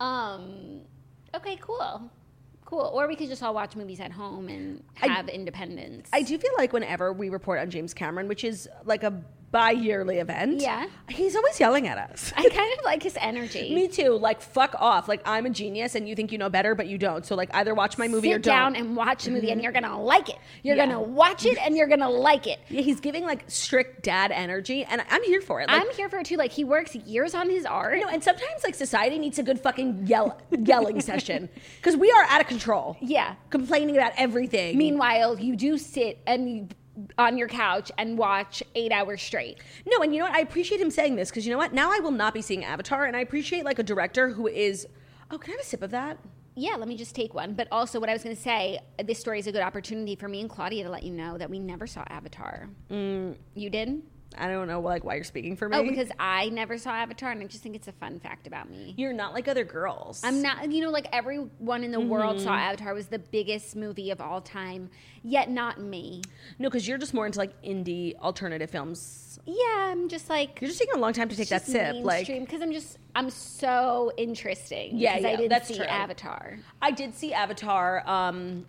Um. Okay. Cool. Cool. Or we could just all watch movies at home and have independence. I do feel like whenever we report on James Cameron, which is like a bi-yearly event, Yeah. he's always yelling at us. I kind of like his energy. Me too. Like, fuck off. Like, I'm a genius and you think you know better, but you don't. So, like, either watch my movie Sit or don't. down and watch the movie, and you're gonna like it. You're Yeah. gonna watch it, and you're gonna like it. Yeah, he's giving, like, strict dad energy, and I'm here for it. Like, I'm here for it too. Like he works years on his art. you know, and sometimes, like, society needs a good fucking yell yelling session. Because we are out of control. Yeah. Complaining about everything. Meanwhile, you do sit and you, on your couch and watch eight hours straight. No, and you know what? I appreciate him saying this, because you know what? Now I will not be seeing Avatar, and I appreciate, like, a director who is... Oh, can I have a sip of that? Yeah, let me just take one. But also, what I was going to say, this story is a good opportunity for me and Claudia to let you know that we never saw Avatar. Mm. You did? I don't know, like, why you're speaking for me. Oh, because I never saw Avatar, and I just think it's a fun fact about me. You're not like other girls. I'm not, you know, like everyone in the world Mm-hmm. saw Avatar was the biggest movie of all time, yet not me. No, because you're just more into, like, indie alternative films. Yeah, I'm just like You're just taking a long time to take that just sip. Like, mainstream because I'm just I'm so interesting. Yeah, because I yeah, didn't that's see true. Avatar. I did see Avatar. Um,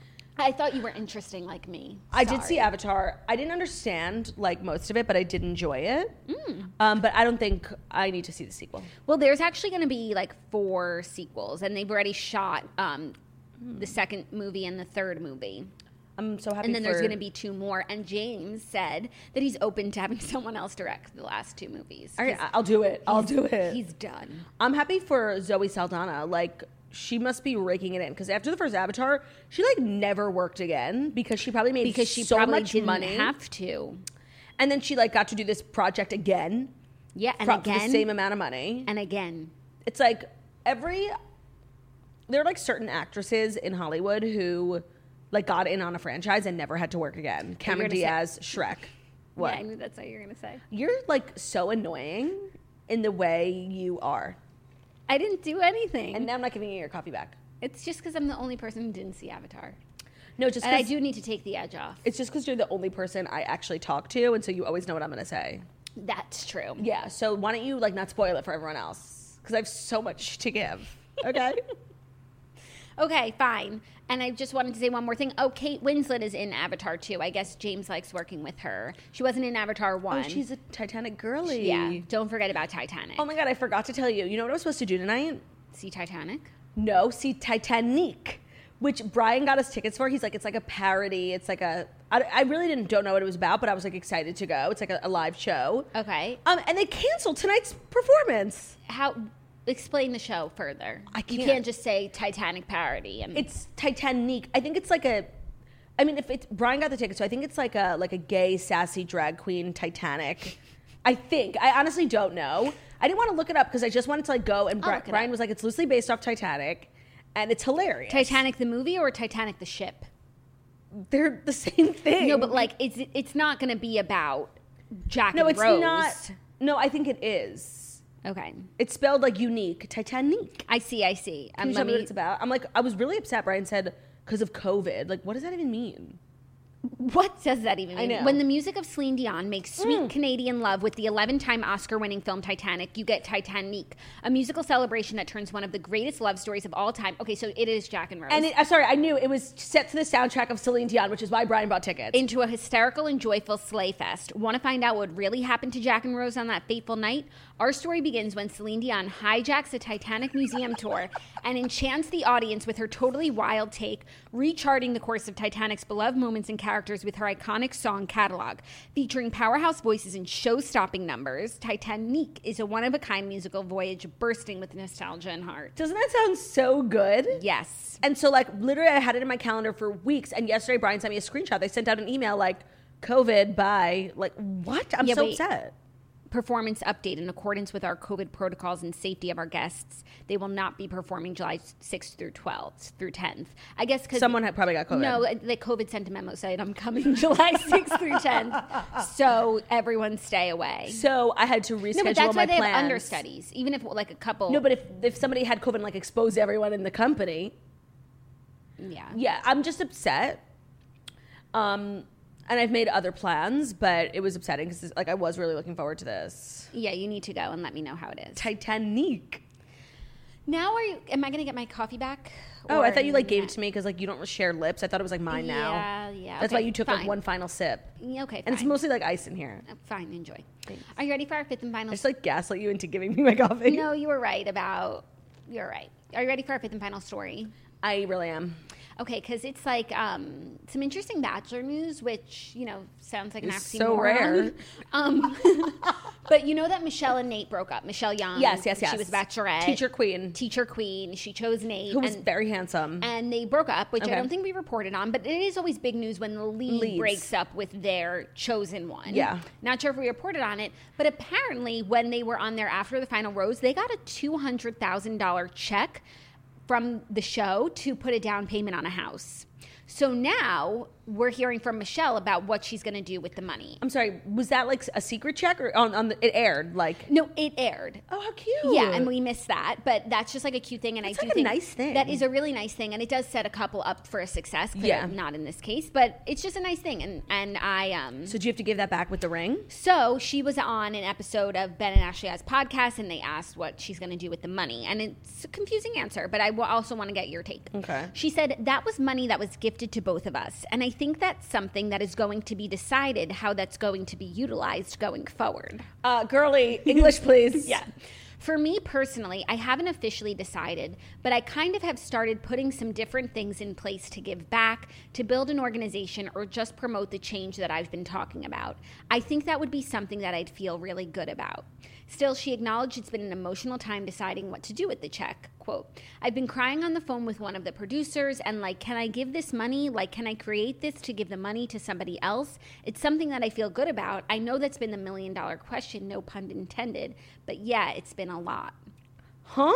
I thought you were interesting like me. I did Sorry. see Avatar. I didn't understand like most of it, but I did enjoy it. Mm. Um, but I don't think I need to see the sequel. Well, there's actually going to be like four sequels, and they've already shot um, the second movie and the third movie. I'm so happy. And then for... there's going to be two more. And James said that he's open to having someone else direct the last two movies. All right, I'll do it. I'll do it. He's done. I'm happy for Zoe Saldana. Like, she must be raking it in because after the first Avatar, she like never worked again because she probably made Because she so probably much didn't money. have to. And then she like got to do this project again. Yeah, and for, for again. the same amount of money. And again. It's like every there are like certain actresses in Hollywood who like got in on a franchise and never had to work again. Cameron gonna say- Diaz, Shrek. What? Yeah, I knew that's what you were going to say. You're like so annoying in the way you are. I didn't do anything. And now I'm not giving you your coffee back. It's just because I'm the only person who didn't see Avatar. No, just And I because do need to take the edge off. it's just because you're the only person I actually talk to, and so you always know what I'm gonna say. That's true. Yeah. So why don't you like not spoil it for everyone else? Because I have so much to give. Okay. Okay, fine. And I just wanted to say one more thing. Oh, Kate Winslet is in Avatar too. I guess James likes working with her. She wasn't in Avatar one. Oh, she's a Titanic girly. Yeah. Don't forget about Titanic. Oh my god, I forgot to tell you. You know what I was supposed to do tonight? See Titanic? No, see Titanic, which Brian got us tickets for. He's like, it's like a parody. It's like a. I, I really didn't don't know what it was about, but I was like excited to go. It's like a, a live show. Okay. Um, and they canceled tonight's performance. How? Explain the show further. I You can't. can't just say Titanic parody. And It's Titanic. I think it's like a. I mean, if it's Brian got the tickets, so I think it's like a like a gay sassy drag queen Titanic. I think. I honestly don't know. I didn't want to look it up because I just wanted to like go and I'll Bri- look it Brian up. was like, it's loosely based off Titanic, and it's hilarious. Titanic the movie or Titanic the ship? They're the same thing. No, but like it's it's not going to be about Jack no, and it's Rose. not. No, I think it is. Okay. It's spelled like unique. Titanic. I see, I see. Can Um, you let tell me what me- it's about? I'm like, I was really upset. Brian said because of COVID. Like, what does that even mean? What does that even mean? I know. When the music of Celine Dion makes sweet Mm. Canadian love with the eleven-time Oscar-winning film Titanic, you get Titanic, a musical celebration that turns one of the greatest love stories of all time. Okay, so it is Jack and Rose. And it, I'm sorry, I knew it was set to the soundtrack of Celine Dion, which is why Brian bought tickets. into a hysterical and joyful sleigh fest. Want to find out what really happened to Jack and Rose on that fateful night? Our story begins when Celine Dion hijacks a Titanic museum tour and enchants the audience with her totally wild take, recharting the course of Titanic's beloved moments and characters with her iconic song catalog. Featuring powerhouse voices and show-stopping numbers, Titanic is a one-of-a-kind musical voyage bursting with nostalgia and heart. Doesn't that sound so good? Yes. And so, like, literally, I had it in my calendar for weeks. And yesterday, Brian sent me a screenshot. They sent out an email like, COVID, bye. Like, what? I'm Yeah, so wait. upset. Performance update. In accordance with our COVID protocols and safety of our guests, they will not be performing July sixth through twelfth through tenth. I guess because Someone had probably got COVID. No, the COVID sent a memo saying I'm coming July sixth through tenth. So everyone stay away. So I had to reschedule No, but that's my why they plans. have understudies. Even if like a couple. No, but if, if somebody had COVID and, like, exposed everyone in the company, yeah. yeah, I'm just upset. Um, and I've made other plans, but it was upsetting because, like, I was really looking forward to this. Yeah, you need to go and let me know how it is. Titanic. Now, are you? Am I going to get my coffee back? Oh, I Or thought you, like, gave it not? to me because, like, you don't share lips. I thought it was, like, mine now. Yeah, yeah. That's okay, why you took, fine. like, one final sip. Yeah, okay, fine. And it's mostly, like, ice in here. Uh, Fine, enjoy. Thanks. Are you ready for our fifth and I final? just, like, gaslight you into giving me my coffee. No, you were right about. You're right. Are you ready for our fifth and final story? I really am. Okay, because it's like um, some interesting Bachelor news, which, you know, sounds like an It's so oxymoron. rare. Um, but you know that Michelle and Nate broke up. Michelle Young. Yes, yes, yes. She was Bachelorette. Teacher queen. Teacher queen. She chose Nate. Who was and, very handsome. and they broke up, which Okay. I don't think we reported on, but it is always big news when the lead Leads. breaks up with their chosen one. Yeah. Not sure if we reported on it, but apparently when they were on there after the final rose, they got a two hundred thousand dollars check from the show to put a down payment on a house. So now we're hearing from Michelle about what she's going to do with the money. I'm sorry, was that, like, a secret check or on, on the, it aired, like? No, it aired. Oh, how cute. Yeah, and we missed that, but that's just like a cute thing, and That's I do like a think nice thing. that is a really nice thing, and it does set a couple up for a success. Clear, Yeah. not in this case, but it's just a nice thing, and and I um. So do you have to give that back with the ring? So she was on an episode of Ben and Ashley Has podcast, and they asked what she's going to do with the money, and it's a confusing answer, but I w- also want to get your take. Okay. She said that was money that was gifted to both of us, and I think that's something that is going to be decided how that's going to be utilized going forward. Uh, girly, English, please. Yeah. For me personally, I haven't officially decided, but I kind of have started putting some different things in place to give back, to build an organization, or just promote the change that I've been talking about. I think that would be something that I'd feel really good about. Still, she acknowledged it's been an emotional time deciding what to do with the check. Quote, I've been crying on the phone with one of the producers and like, can I give this money? Like, can I create this to give the money to somebody else? It's something that I feel good about. I know that's been the million dollar question, no pun intended, but yeah, it's been a lot. Huh?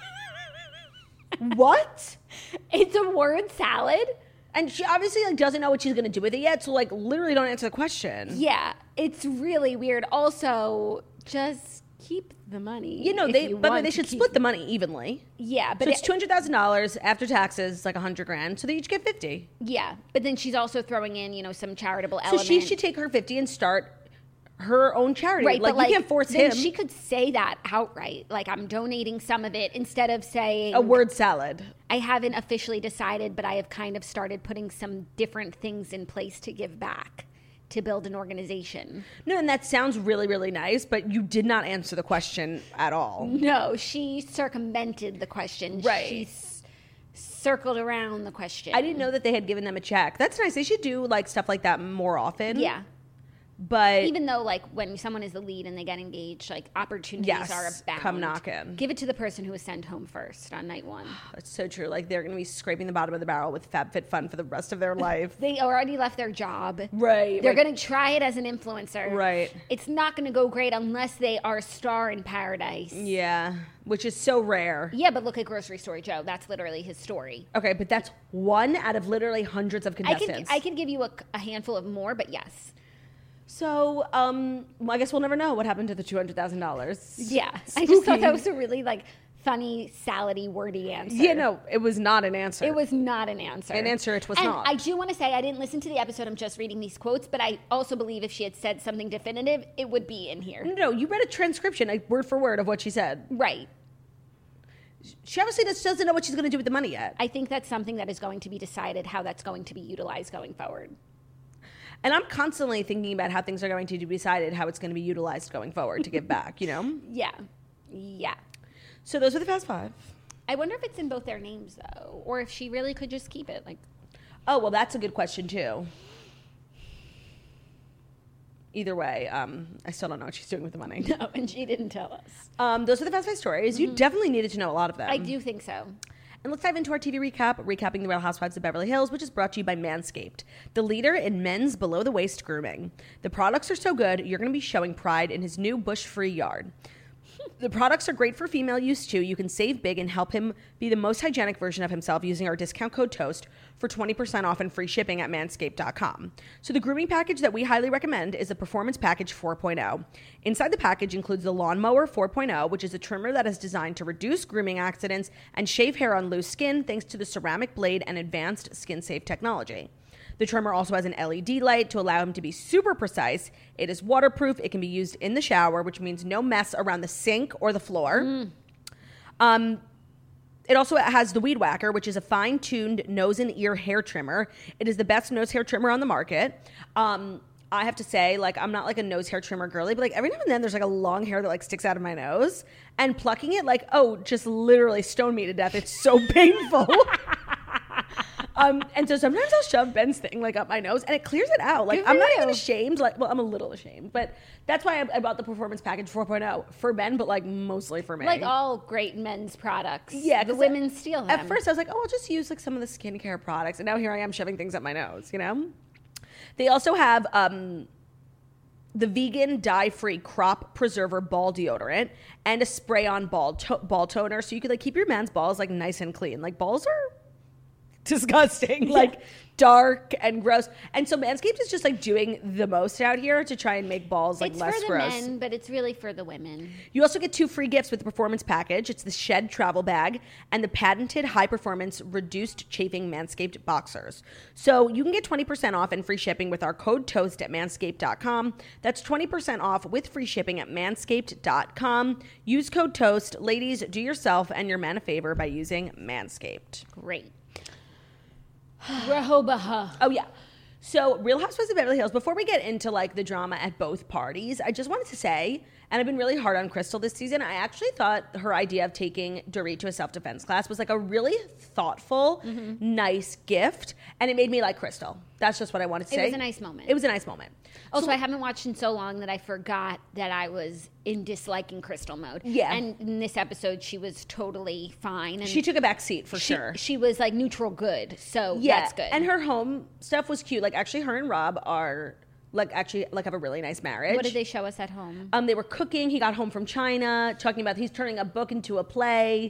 What? It's a word salad. And she obviously, like, doesn't know what she's going to do with it yet, so, like, literally don't answer the question. Yeah, it's really weird. Also, just keep the money. You know, if they you by the way, want they to should keep- split the money evenly. Yeah, but So it's it- two hundred thousand dollars after taxes, like one hundred grand, so they each get fifty. yeah, but then she's also throwing in, you know, some charitable So element. she should take her fifty and start her own charity. Right, like, but like you can't force then him. she could say that outright, like I'm donating some of it instead of saying a word salad. I haven't officially decided, but I have kind of started putting some different things in place to give back, to build an organization. No, and that sounds really, really nice, but you did not answer the question at all. No, she circumvented the question. Right. She s- circled around the question. I didn't know that they had given them a check. That's nice. They should do, like, stuff like that more often. Yeah. But Even though, like, when someone is the lead and they get engaged, like, opportunities Yes, are abound. come knocking. Give it to the person who was sent home first on night one. it's so true. Like, they're going to be scraping the bottom of the barrel with FabFitFun for the rest of their life. They already left their job. Right, They're right. going to try it as an influencer. Right. It's not going to go great unless they are a star in paradise. Yeah, which is so rare. Yeah, but look at Grocery Store Joe. That's literally his story. Okay, but that's one out of literally hundreds of I could contestants. I could give you a, a handful of more, but yes. So, um, well, I guess we'll never know what happened to the two hundred thousand dollars. Yeah. I just thought that was a really like funny, salady, wordy answer. Yeah, no, it was not an answer. It was not an answer. An answer it was and not. I do want to say, I didn't listen to the episode. I'm just reading these quotes, but I also believe if she had said something definitive, it would be in here. No, no, you read a transcription, like word for word, of what she said. Right. She obviously just doesn't know what she's going to do with the money yet. I think that's something that is going to be decided, how that's going to be utilized going forward. And I'm constantly thinking about how things are going to be decided, how it's going to be utilized going forward to give back, you know? Yeah. Yeah. So those are the Fast Five. I wonder if it's in both their names, though, or if she really could just keep it. Like, oh, well, that's a good question, too. Either way, um, I still don't know what she's doing with the money. no, and she didn't tell us. Um, those are the Fast Five stories. Mm-hmm. You definitely needed to know a lot of them. I do think so. And let's dive into our T V recap, recapping the Real Housewives of Beverly Hills, which is brought to you by Manscaped, the leader in men's below-the-waist grooming. The products are so good, you're going to be showing pride in his new bush-free yard. The products are great for female use, too. You can save big and help him be the most hygienic version of himself using our discount code TOAST for twenty percent off and free shipping at manscaped dot com. So the grooming package that we highly recommend is the Performance Package four point oh. Inside the package includes the Lawnmower four point oh, which is a trimmer that is designed to reduce grooming accidents and shave hair on loose skin thanks to the ceramic blade and advanced skin-safe technology. The trimmer also has an L E D light to allow him to be super precise. It is waterproof. It can be used in the shower, which means no mess around the sink or the floor. Mm. Um, it also has the Weed Whacker, which is a fine-tuned nose and ear hair trimmer. It is the best nose hair trimmer on the market. Um, I have to say, like, I'm not like a nose hair trimmer girly, but like every now and then there's like a long hair that like sticks out of my nose, and plucking it, like, oh, just literally stone me to death. It's so painful. Um, and so sometimes I'll shove Ben's thing like up my nose and it clears it out. Like, Good I'm not for even you. ashamed. Like, well, I'm a little ashamed, but that's why I, I bought the Performance Package four point oh for Ben, but like mostly for me. Like all great men's products. Yeah, the 'cause women I- steal them. At first I was like, oh, I'll just use like some of the skincare products. And now here I am shoving things up my nose, you know? They also have um, the vegan dye-free crop preserver ball deodorant and a spray-on ball, to- ball toner. So you could like keep your man's balls like nice and clean. Like balls are disgusting, like dark and gross. And so Manscaped is just like doing the most out here to try and make balls like it's less for the gross. men, but it's really for the women. You also get two free gifts with the Performance Package. It's the Shed Travel Bag and the patented high-performance reduced chafing Manscaped boxers. So you can get twenty percent off and free shipping with our code TOAST at manscaped dot com. That's twenty percent off with free shipping at manscaped dot com. Use code TOAST. Ladies, do yourself and your man a favor by using Manscaped. Great. Rehoboth. Oh, yeah. So Real Housewives of Beverly Hills, before we get into like the drama at both parties, I just wanted to say, and I've been really hard on Crystal this season, I actually thought her idea of taking Dorit to a self-defense class was like a really thoughtful, mm-hmm. nice gift. And it made me like Crystal. That's just what I wanted to say. It was a nice moment. It was a nice moment. Also, so, I haven't watched in so long that I forgot that I was in disliking Crystal mode. Yeah. And in this episode, she was totally fine. And she took a back seat for she, sure. She was like neutral good. So yeah. that's good. And her home stuff was cute. Like actually her and Rob are like actually like have a really nice marriage. What did they show us at home? Um, they were cooking. He got home from China, talking about he's turning a book into a play.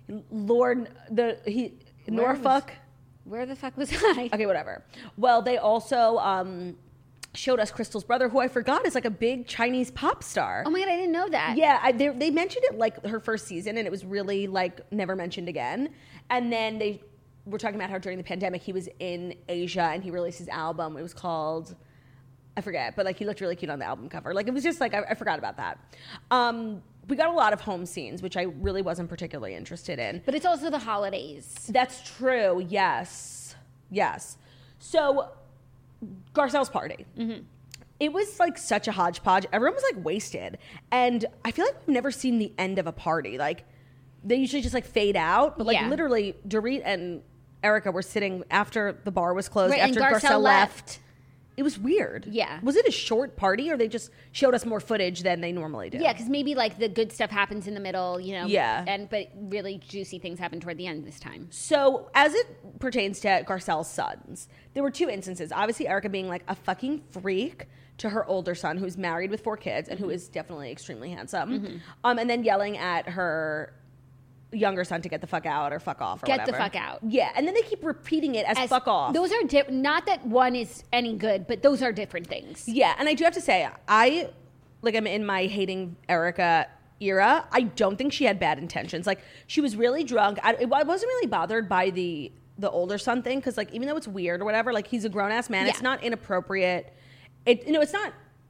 Lord, the he Where Norfolk. Was, where the fuck was I? Okay, whatever. Well, they also um, showed us Crystal's brother, who I forgot is like a big Chinese pop star. Oh my God, I didn't know that. Yeah, I, they, they mentioned it like her first season, and it was really like never mentioned again. And then they were talking about how during the pandemic he was in Asia and he released his album. It was called, I forget, but like he looked really cute on the album cover. Like it was just like I, I forgot about that. Um, we got a lot of home scenes, which I really wasn't particularly interested in. But it's also the holidays. That's true. Yes. Yes. So, Garcelle's party. Mm-hmm. It was like such a hodgepodge. Everyone was like wasted. And I feel like we've never seen the end of a party. Like, they usually just like fade out. But like Yeah. literally, Dorit and Erica were sitting after the bar was closed, Right, and after Garcelle Garcelle left. left. It was weird. Yeah. Was it a short party or they just showed us more footage than they normally do? Yeah, because maybe like the good stuff happens in the middle, you know. Yeah. And but really juicy things happen toward the end this time. So, as it pertains to Garcelle's sons, there were two instances. Obviously, Erica being like a fucking freak to her older son, who's married with four kids and who is definitely extremely handsome, mm-hmm. um, and then yelling at her younger son to get the fuck out or fuck off or Get whatever. the fuck out. Yeah, and then they keep repeating it as, As- fuck off. Those are di- not that one is any good, but those are different things. Yeah, and I do have to say, I, like, I'm in my hating Erica era, I don't think she had bad intentions. Like, she was really drunk. I, I wasn't really bothered by the the older son thing because, like, even though it's weird or whatever, like, he's a grown ass man. Yeah. It's not inappropriate. It you know, it's not.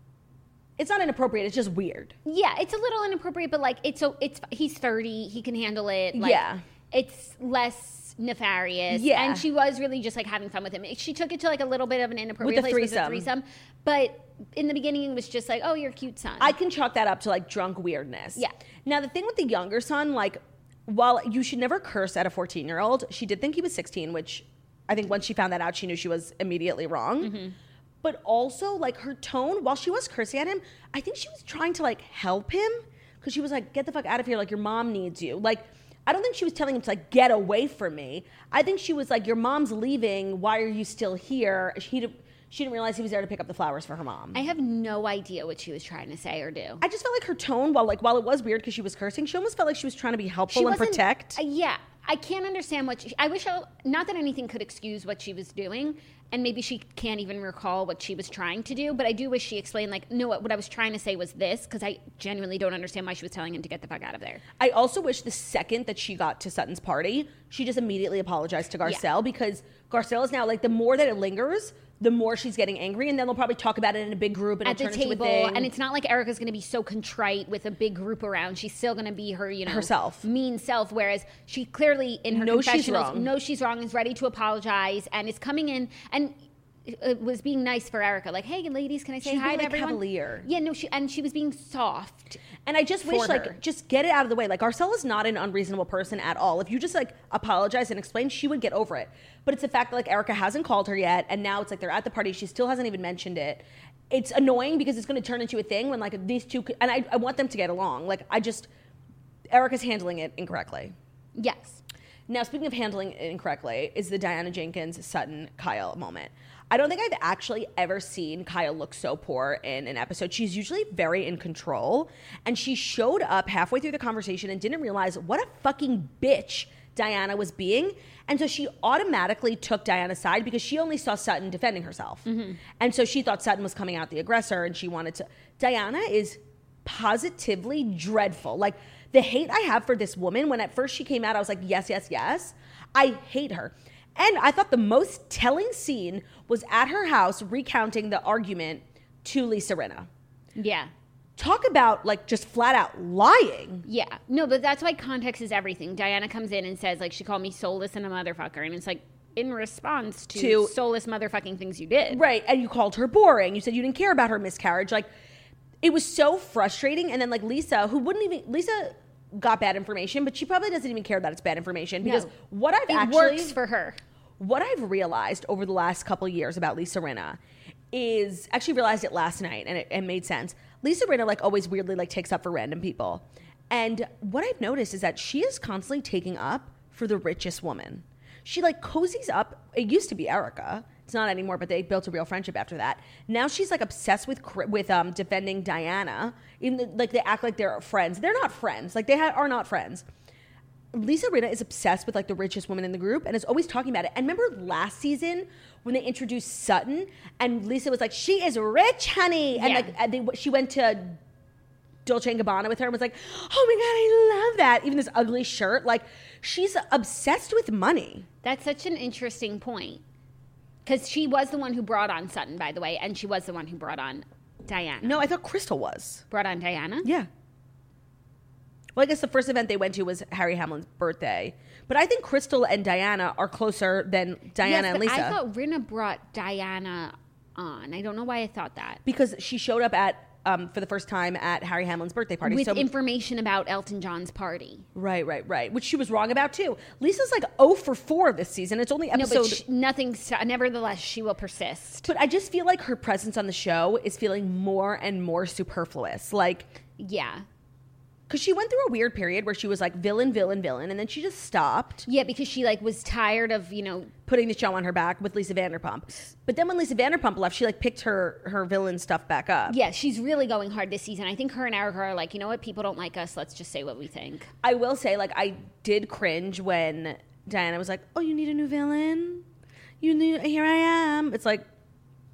It's not inappropriate. It's just weird. Yeah, it's a little inappropriate, but like it's so it's he's thirty. He can handle it. Like, Yeah. it's less nefarious. Yeah. And she was really just like having fun with him. She took it to like a little bit of an inappropriate With the place with the threesome. threesome. But in the beginning, it was just like, oh, you're a cute son. I can chalk that up to like drunk weirdness. Yeah. Now the thing with the younger son, like, while you should never curse at a fourteen year old, she did think he was sixteen, which I think once she found that out, she knew she was immediately wrong. Mm-hmm. But also, like, her tone, while she was cursing at him, I think she was trying to like help him because she was like, get the fuck out of here, like, your mom needs you. Like, I don't think she was telling him to like get away from me. I think she was like, your mom's leaving, why are you still here? She didn't, she didn't realize he was there to pick up the flowers for her mom. I have no idea what she was trying to say or do. I just felt like her tone, while like while it was weird because she was cursing, she almost felt like she was trying to be helpful and wasn't- protect. uh, yeah, I can't understand what she, I wish. I, not that anything could excuse what she was doing, and maybe she can't even recall what she was trying to do. But I do wish she explained, like, no, what, what I was trying to say was this, because I genuinely don't understand why she was telling him to get the fuck out of there. I also wish the second that she got to Sutton's party, she just immediately apologized to Garcelle because Garcelle is now like, the more that it lingers, the more she's getting angry, and then they'll probably talk about it in a big group and At the it'll turn into table, a thing. and it's not like Erica's going to be so contrite with a big group around. She's still going to be her, you know, Herself. mean self. Whereas she clearly in her Knows she's confessionals wrong. knows she's wrong, is ready to apologize, and is coming in and it was being nice for Erica. Like, hey, ladies, can I say She's hi being, to like, everyone? cavalier. Yeah, no, she and she was being soft. And I just wish, for like, her. just get it out of the way. Like, Garcelle is not an unreasonable person at all. If you just, like, apologize and explain, she would get over it. But it's the fact that, like, Erica hasn't called her yet, and now it's like they're at the party. She still hasn't even mentioned it. It's annoying because it's going to turn into a thing when, like, these two... Could, and I, I want them to get along. Like, I just... Erica's handling it incorrectly. Yes. Now, speaking of handling it incorrectly, is the Diana Jenkins, Sutton, Kyle moment. I don't think I've actually ever seen Kyle look so poor in an episode. She's usually very in control, and she showed up halfway through the conversation and didn't realize what a fucking bitch Diana was being. And so she automatically took Diana's side because she only saw Sutton defending herself. Mm-hmm. And so she thought Sutton was coming out the aggressor, and she wanted to... Diana is positively dreadful. Like, the hate I have for this woman, when at first she came out, I was like, yes, yes, yes. I hate her. And I thought the most telling scene was at her house recounting the argument to Lisa Rinna. Yeah. Talk about, like, just flat out lying. Yeah. No, but that's why context is everything. Diana comes in and says, like, she called me soulless and a motherfucker. And it's like, in response to, To- soulless motherfucking things you did. Right. And you called her boring. You said you didn't care about her miscarriage. Like, it was so frustrating. And then, like, Lisa, who wouldn't even... Lisa got bad information, but she probably doesn't even care that it's bad information because No. what I've It actually... works for her. What I've realized over the last couple of years about Lisa Rinna is... Actually realized it last night, and it, it made sense. Lisa Rinna, like, always weirdly, like, takes up for random people. And what I've noticed is that she is constantly taking up for the richest woman. She, like, cozies up. It used to be Erica. It's not anymore, but they built a real friendship after that. Now she's, like, obsessed with with um, defending Diana. Even the, like, they act like they're friends. They're not friends. Like, they ha- are not friends. Lisa Rinna is obsessed with, like, the richest woman in the group and is always talking about it. And remember last season when they introduced Sutton and Lisa was like, she is rich, honey. And, Yeah. like, and they, she went to Dolce and Gabbana with her and was like, oh, my God, I love that. Even this ugly shirt. Like, she's obsessed with money. That's such an interesting point. Because she was the one who brought on Sutton, by the way, and she was the one who brought on Diana. No, I thought Crystal was. Brought on Diana? Yeah. Well, I guess the first event they went to was Harry Hamlin's birthday. But I think Crystal and Diana are closer than Diana Yes, and but Lisa. I thought Rinna brought Diana on. I don't know why I thought that. Because she showed up at um, for the first time at Harry Hamlin's birthday party. With so, information about Elton John's party. right, right, right. Which she was wrong about too. Lisa's like oh for four this season. It's only No, episode... but sh- nothing. Nevertheless, she will persist. but I just feel like her presence on the show is feeling more and more superfluous. Like... Yeah. Because she went through a weird period where she was like villain, villain, villain, and then she just stopped Yeah, because she like was tired of, you know, putting the show on her back with Lisa Vanderpump. But then when Lisa Vanderpump left, she like picked her her villain stuff back up. yeah, she's really going hard this season. I think her and Erica are like, you know what, people don't like us. Let's just say what we think. I will say, like, I did cringe when Diana was like, "Oh, you need a new villain? You need here I am." It's like,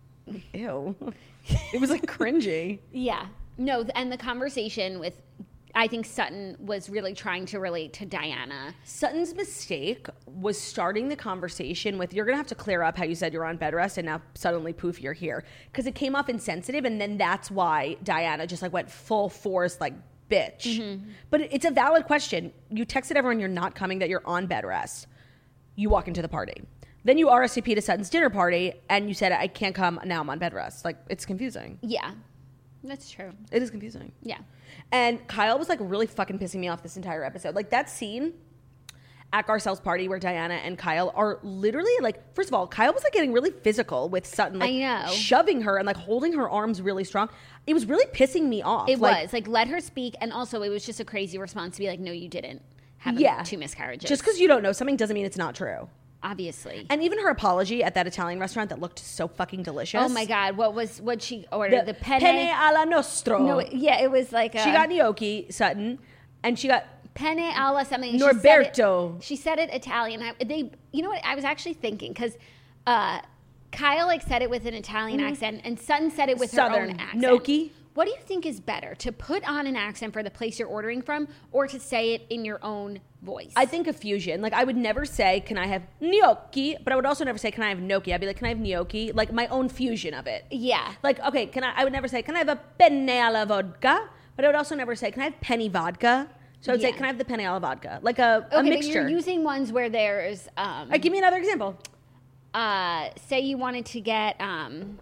ew. It was like cringy. Yeah. No, and the conversation with I think Sutton was really trying to relate to Diana. Sutton's mistake was starting the conversation with, you're going to have to clear up how you said you're on bed rest and now suddenly poof, you're here. Because it came off insensitive, and then that's why Diana just like went full force like, bitch. Mm-hmm. But it's a valid question. You texted everyone you're not coming, that you're on bed rest. You walk into the party. Then you R S V P to Sutton's dinner party and you said, I can't come, now I'm on bed rest. Like, it's confusing. Yeah, that's true. It is confusing. Yeah. And Kyle was like really fucking pissing me off this entire episode. Like that scene at Garcelle's party where Diana and Kyle are literally like, first of all, Kyle was like getting really physical with Sutton, like I know. shoving her and like holding her arms really strong. It was really pissing me off. It like, was like, let her speak. And also it was just a crazy response to be like, no, you didn't have yeah. two miscarriages. Just because you don't know something doesn't mean it's not true. Obviously. And even her apology at that Italian restaurant that looked so fucking delicious. Oh my God. What was, what she ordered? The, the penne. Penne alla nostro. No, yeah, it was like a, she got gnocchi, Sutton, and she got penne alla something. Norberto. She said it, she said it Italian. I, they, you know what? I was actually thinking because uh, Kyle like said it with an Italian mm-hmm. accent, and Sutton said it with Southern. her own accent. Gnocchi. What do you think is better, to put on an accent for the place you're ordering from, or to say it in your own voice? I think a fusion. Like, I would never say, can I have gnocchi? But I would also never say, can I have gnocchi? I'd be like, can I have gnocchi? Like, my own fusion of it. Yeah. Like, okay, can I, I would never say, can I have a penne alla vodka? But I would also never say, can I have penny vodka? So I would Yeah. say, can I have the penne alla vodka? Like a, okay, a mixture. But you're using ones where there's... Um, All right, give me another example. Uh, say you wanted to get... Um,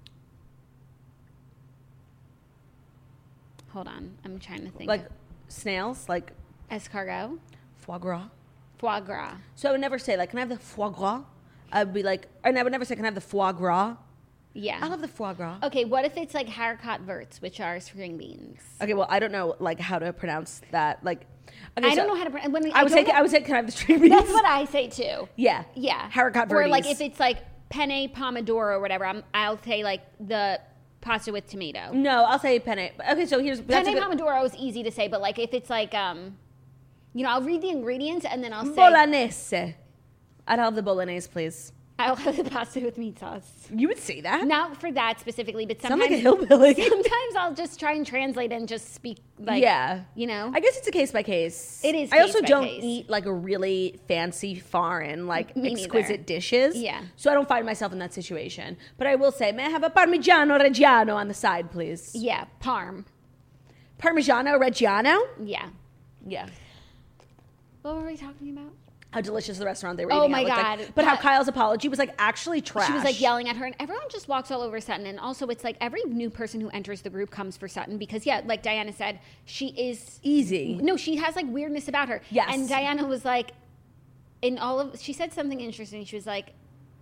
hold on, I'm trying to think. Like snails, like... Escargot? Foie gras. Foie gras. So I would never say, like, can I have the foie gras? I'd be like, and I would never say, can I have the foie gras? Yeah. I'll have the foie gras. Okay, what if it's like haricot verts, which are string beans? Okay, well, I don't know, like, how to pronounce that. Like, okay, I so don't know how to pronounce. When I would say, know, I would say, can I have the string beans? That's what I say too. Yeah. Yeah. Haricot verts. Or like if it's like penne pomodoro or whatever, I'm, I'll say like the pasta with tomato. No, I'll say penne. Okay, so here's... Penne good, pomodoro is easy to say, but like if it's like, um, you know, I'll read the ingredients and then I'll say... Bolognese. I'd have the bolognese, please. I'll have the pasta with meat sauce. You would say that? Not for that specifically, but Sound sometimes... like a hillbilly. Sometimes I'll just try and translate and just speak like... Yeah. You know? I guess it's a case by case. It is I also case by don't case. eat like a really fancy foreign, like Me exquisite neither. dishes. Yeah. So I don't find myself in that situation. But I will say, may I have a Parmigiano Reggiano on the side, please? Yeah, parm. Parmigiano Reggiano? Yeah. Yeah. What were we talking about? How delicious the restaurant they were Oh eating my at looked God. like. But how But- Kyle's apology was like actually trash. She was like yelling at her, and everyone just walks all over Sutton. And also, it's like every new person who enters the group comes for Sutton because, yeah, like Diana said, she is Easy. No, she has like weirdness about her. Yes. And Diana was like, in all of, she said something interesting. She was like,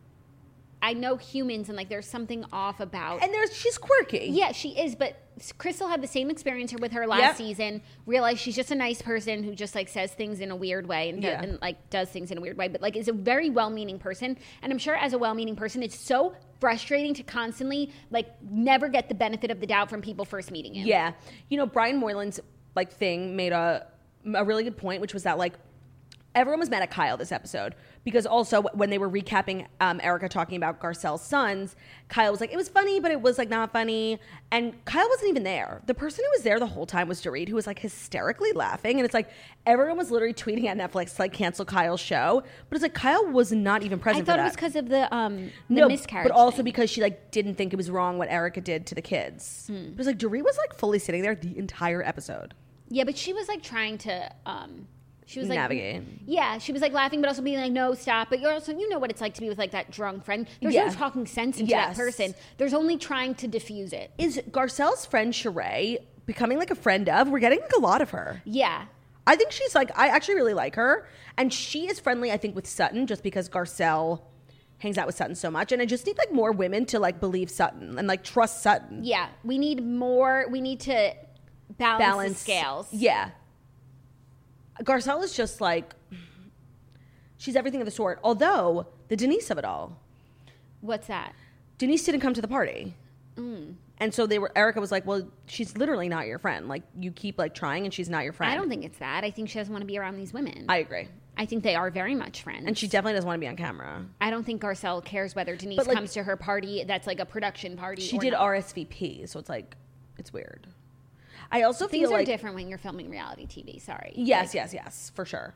I know humans, and like there's something off about. And there's she's quirky. Yeah, she is, but Crystal had the same experience with her last Yep. season. Realized she's just a nice person who just like says things in a weird way and, Yeah. does, and like does things in a weird way, but like is a very well-meaning person. And I'm sure as a well-meaning person, it's so frustrating to constantly like never get the benefit of the doubt from people first meeting you. Yeah. You know, Brian Moylan's like thing made a a really good point, which was that like everyone was mad at Kyle this episode because also when they were recapping um, Erica talking about Garcelle's sons, Kyle was like, it was funny, but it was like not funny. And Kyle wasn't even there. The person who was there the whole time was Dorit, who was like hysterically laughing. And it's like everyone was literally tweeting at Netflix to like cancel Kyle's show. But it's like Kyle was not even I present thought for it was that. because of the um the No, miscarriage. but also thing. because she like didn't think it was wrong what Erica did to the kids. Hmm. It was like Dorit was like fully sitting there the entire episode. yeah, but she was like trying to um she was like Navigate. Yeah, she was like laughing, but also being like, no, stop. But you're also, you know what it's like to be with like that drunk friend. There's Yeah. no talking sense into Yes. that person. There's only trying to diffuse it. Is Garcelle's friend Sheree becoming like a friend of? We're getting like a lot of her. Yeah. I think she's like, I actually really like her. And she is friendly, I think, with Sutton just because Garcelle hangs out with Sutton so much. And I just need like more women to like believe Sutton and like trust Sutton. Yeah. We need more, we need to balance, Balance the scales. Yeah. Garcelle is just like, she's everything of the sort. Although, the Denise of it all. What's that? Denise didn't come to the party. Mm. And so they were, Erica was like, well, she's literally not your friend. Like, you keep like trying and she's not your friend. I don't think it's that. I think she doesn't want to be around these women. I agree. I think they are very much friends. And she definitely doesn't want to be on camera. I don't think Garcelle cares whether Denise But, like, comes to her party that's like a production party. She or did not. R S V P, so it's like, it's weird. I also Things feel are like different when you're filming reality T V. Sorry. yes, Like, yes, yes, for sure.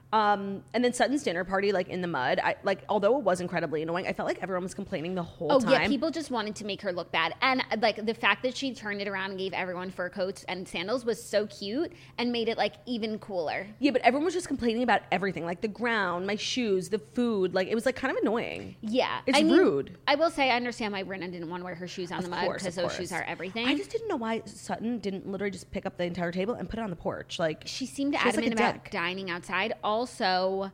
Um, and then Sutton's dinner party, like in the mud, I like although it was incredibly annoying, I felt like everyone was complaining the whole Oh time. yeah, people just wanted to make her look bad, and like the fact that she turned it around and gave everyone fur coats and sandals was so cute and made it like even cooler. Yeah, but everyone was just complaining about everything, like the ground, my shoes, the food. Like it was like kind of annoying. Yeah, It's I mean, rude. I will say I understand why Brenna didn't want to wear her shoes on Of the mud course, because of those course. shoes are everything. I just didn't know why Sutton didn't literally just pick up the entire table and put it on the porch. Like she seemed she has, like, adamant a about deck. dining outside. Also,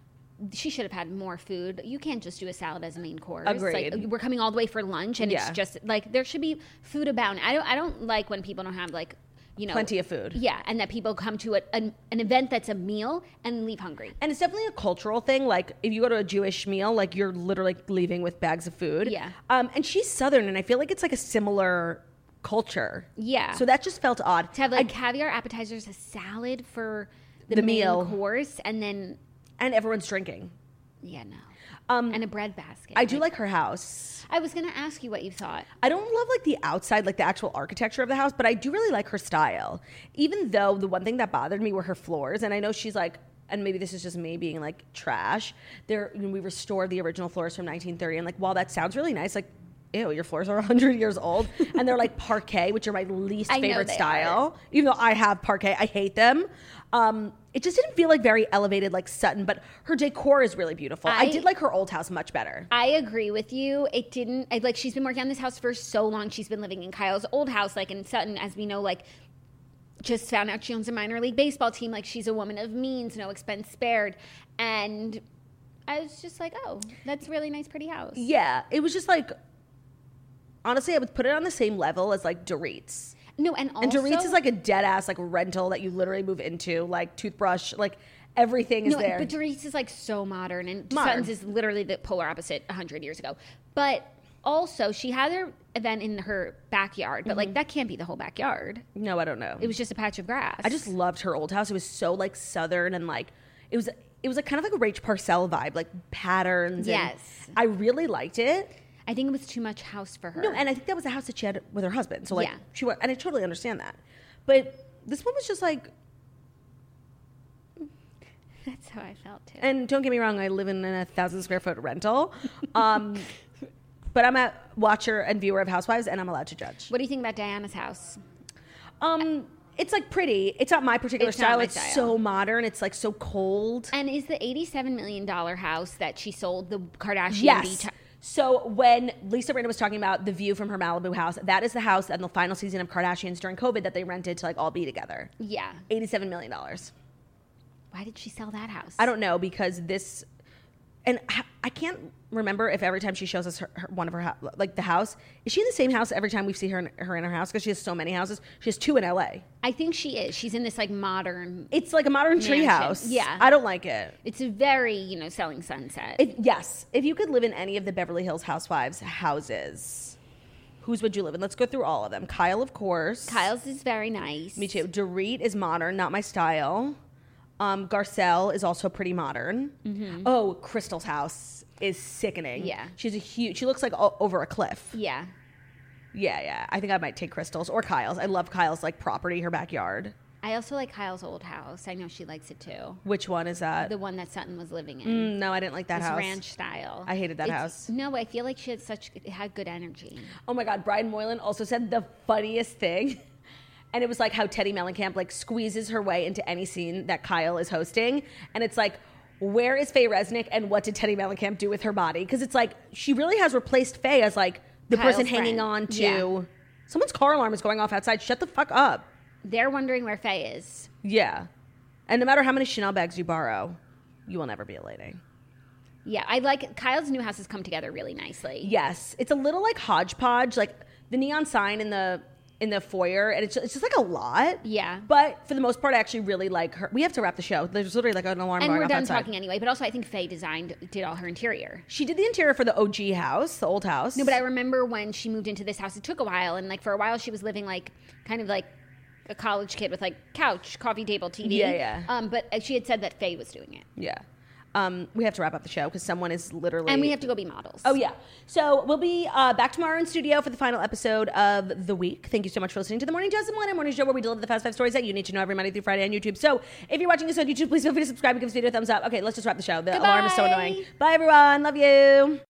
she should have had more food. You can't just do a salad as a main course. Agreed. Like, we're coming all the way for lunch, and Yeah. it's just like there should be food abound. I don't. I don't like when people don't have like, you know, Plenty of food. Yeah, and that people come to a, an, an event that's a meal and leave hungry. And it's definitely a cultural thing. Like if you go to a Jewish meal, like you're literally leaving with bags of food. Yeah. Um, and she's Southern, and I feel like it's like a similar culture. Yeah. So that just felt odd. To have like I- caviar appetizers, a salad for the, The main meal. course, and then and everyone's drinking. yeah, no, Um, and a bread basket. I do like her house. I was gonna ask you what you thought. I don't love like the outside, like the actual architecture of the house, but I do really like her style. Even though the one thing that bothered me were her floors, and I know she's like, and maybe this is just me being like trash. There, you know, we restored the original floors from nineteen thirty, and like while that sounds really nice, like, ew, your floors are one hundred years old, and they're like parquet, which are my least I know favorite they style. Even though I have parquet, I hate them. Um, it just didn't feel like very elevated like Sutton, but her decor is really beautiful. I, I- did like her old house much better. I agree with you. It didn't I, like she's been working on this house for so long. She's been living in Kyle's old house, like in Sutton, as we know, like just found out she owns a minor league baseball team. Like she's a woman of means, no expense spared. And I was just like, oh, that's a really nice, pretty house. Yeah, it was just like, honestly, I would put it on the same level as like Dorit's. No, and also And Dorit's is like a dead ass like rental that you literally move into, like toothbrush, like everything is no, there. but Dorit's is like so modern, and Modern. Sutton's is literally the polar opposite a hundred years ago. But also, she had her event in her backyard, but Mm-hmm. like that can't be the whole backyard. no, I don't know. It was just a patch of grass. I just loved her old house. It was so like Southern and like it was. It was like kind of like a Rach Parcell vibe, like patterns. and Yes. I really liked it. I think it was too much house for her. No, and I think that was the house that she had with her husband. So like Yeah. she went, and I totally understand that. But this one was just like, That's how I felt too. and don't get me wrong, I live in a thousand square foot rental. Um, but I'm a watcher and viewer of Housewives, and I'm allowed to judge. What do you think about Diana's house? Um, it's like pretty. It's not my particular It's not style. my It's style. so modern. It's like so cold. And is the eighty-seven million dollars house that she sold the Kardashian Yes. beach? So when Lisa Rinna was talking about the view from her Malibu house, that is the house in the final season of Kardashians during COVID that they rented to like all be together. Yeah. eighty-seven million dollars. Why did she sell that house? I don't know because this, and I- I can't remember if every time she shows us her, her, one of her hou- like the house, is she in the same house every time we see her in, her in her house? Because she has so many houses. She has two in L A. I think she is. She's in this like modern. It's like a modern Mansion. tree house. Yeah. I don't like it. It's a very, you know, selling sunset. If, yes, if you could live in any of the Beverly Hills Housewives houses, whose would you live in? Let's go through all of them. Kyle, of course. Kyle's is very nice. Me too. Dorit is modern, not my style. Um, Garcelle is also pretty modern. Oh, Crystal's house is sickening. Mm-hmm. Yeah. She's a huge, she looks like o- over a cliff. Yeah. Yeah, yeah. I think I might take Crystal's or Kyle's. I love Kyle's like property, her backyard. I also like Kyle's old house. I know she likes it too. Which one is that? The one that Sutton was living in. Mm, no, I didn't like that This house. ranch style. I hated that It's- house. No, I feel like she had such it had good energy. Oh my God, Brian Moylan also said the funniest thing. And it was like how Teddy Mellencamp like squeezes her way into any scene that Kyle is hosting. And it's like, where is Faye Resnick and what did Teddy Mellencamp do with her body? Because it's like, she really has replaced Faye as like the Kyle's person hanging friend. on to. Yeah. Someone's car alarm is going off outside. Shut the fuck up. They're wondering where Faye is. Yeah. And no matter how many Chanel bags you borrow, you will never be a lady. Yeah, I like Kyle's new house has come together really nicely. Yes. It's a little like hodgepodge, like the neon sign in the in the foyer, and it's, it's just like a lot. Yeah. But for the most part, I actually really like her. We have to wrap the show. There's literally like an alarm And going we're off done outside. talking anyway, but also I think Faye designed did all her interior. She did the interior for the O G house, the old house. No, but I remember when she moved into this house, it took a while, and like for a while she was living like kind of like a college kid with like couch, coffee table, T V. Yeah, yeah. Um, but she had said that Faye was doing it. Yeah. Um, we have to wrap up the show because someone is literally... And we have to go be models. Oh, yeah. So we'll be uh, back tomorrow in studio for the final episode of the week. Thank you so much for listening to The Morning Jazz and Morning Show, where we deliver the fast five stories that you need to know every Monday through Friday on YouTube. So if you're watching this on YouTube, please feel free to subscribe and give this video a thumbs up. Okay, let's just wrap the show. The Goodbye. alarm is so annoying. Bye, everyone. Love you.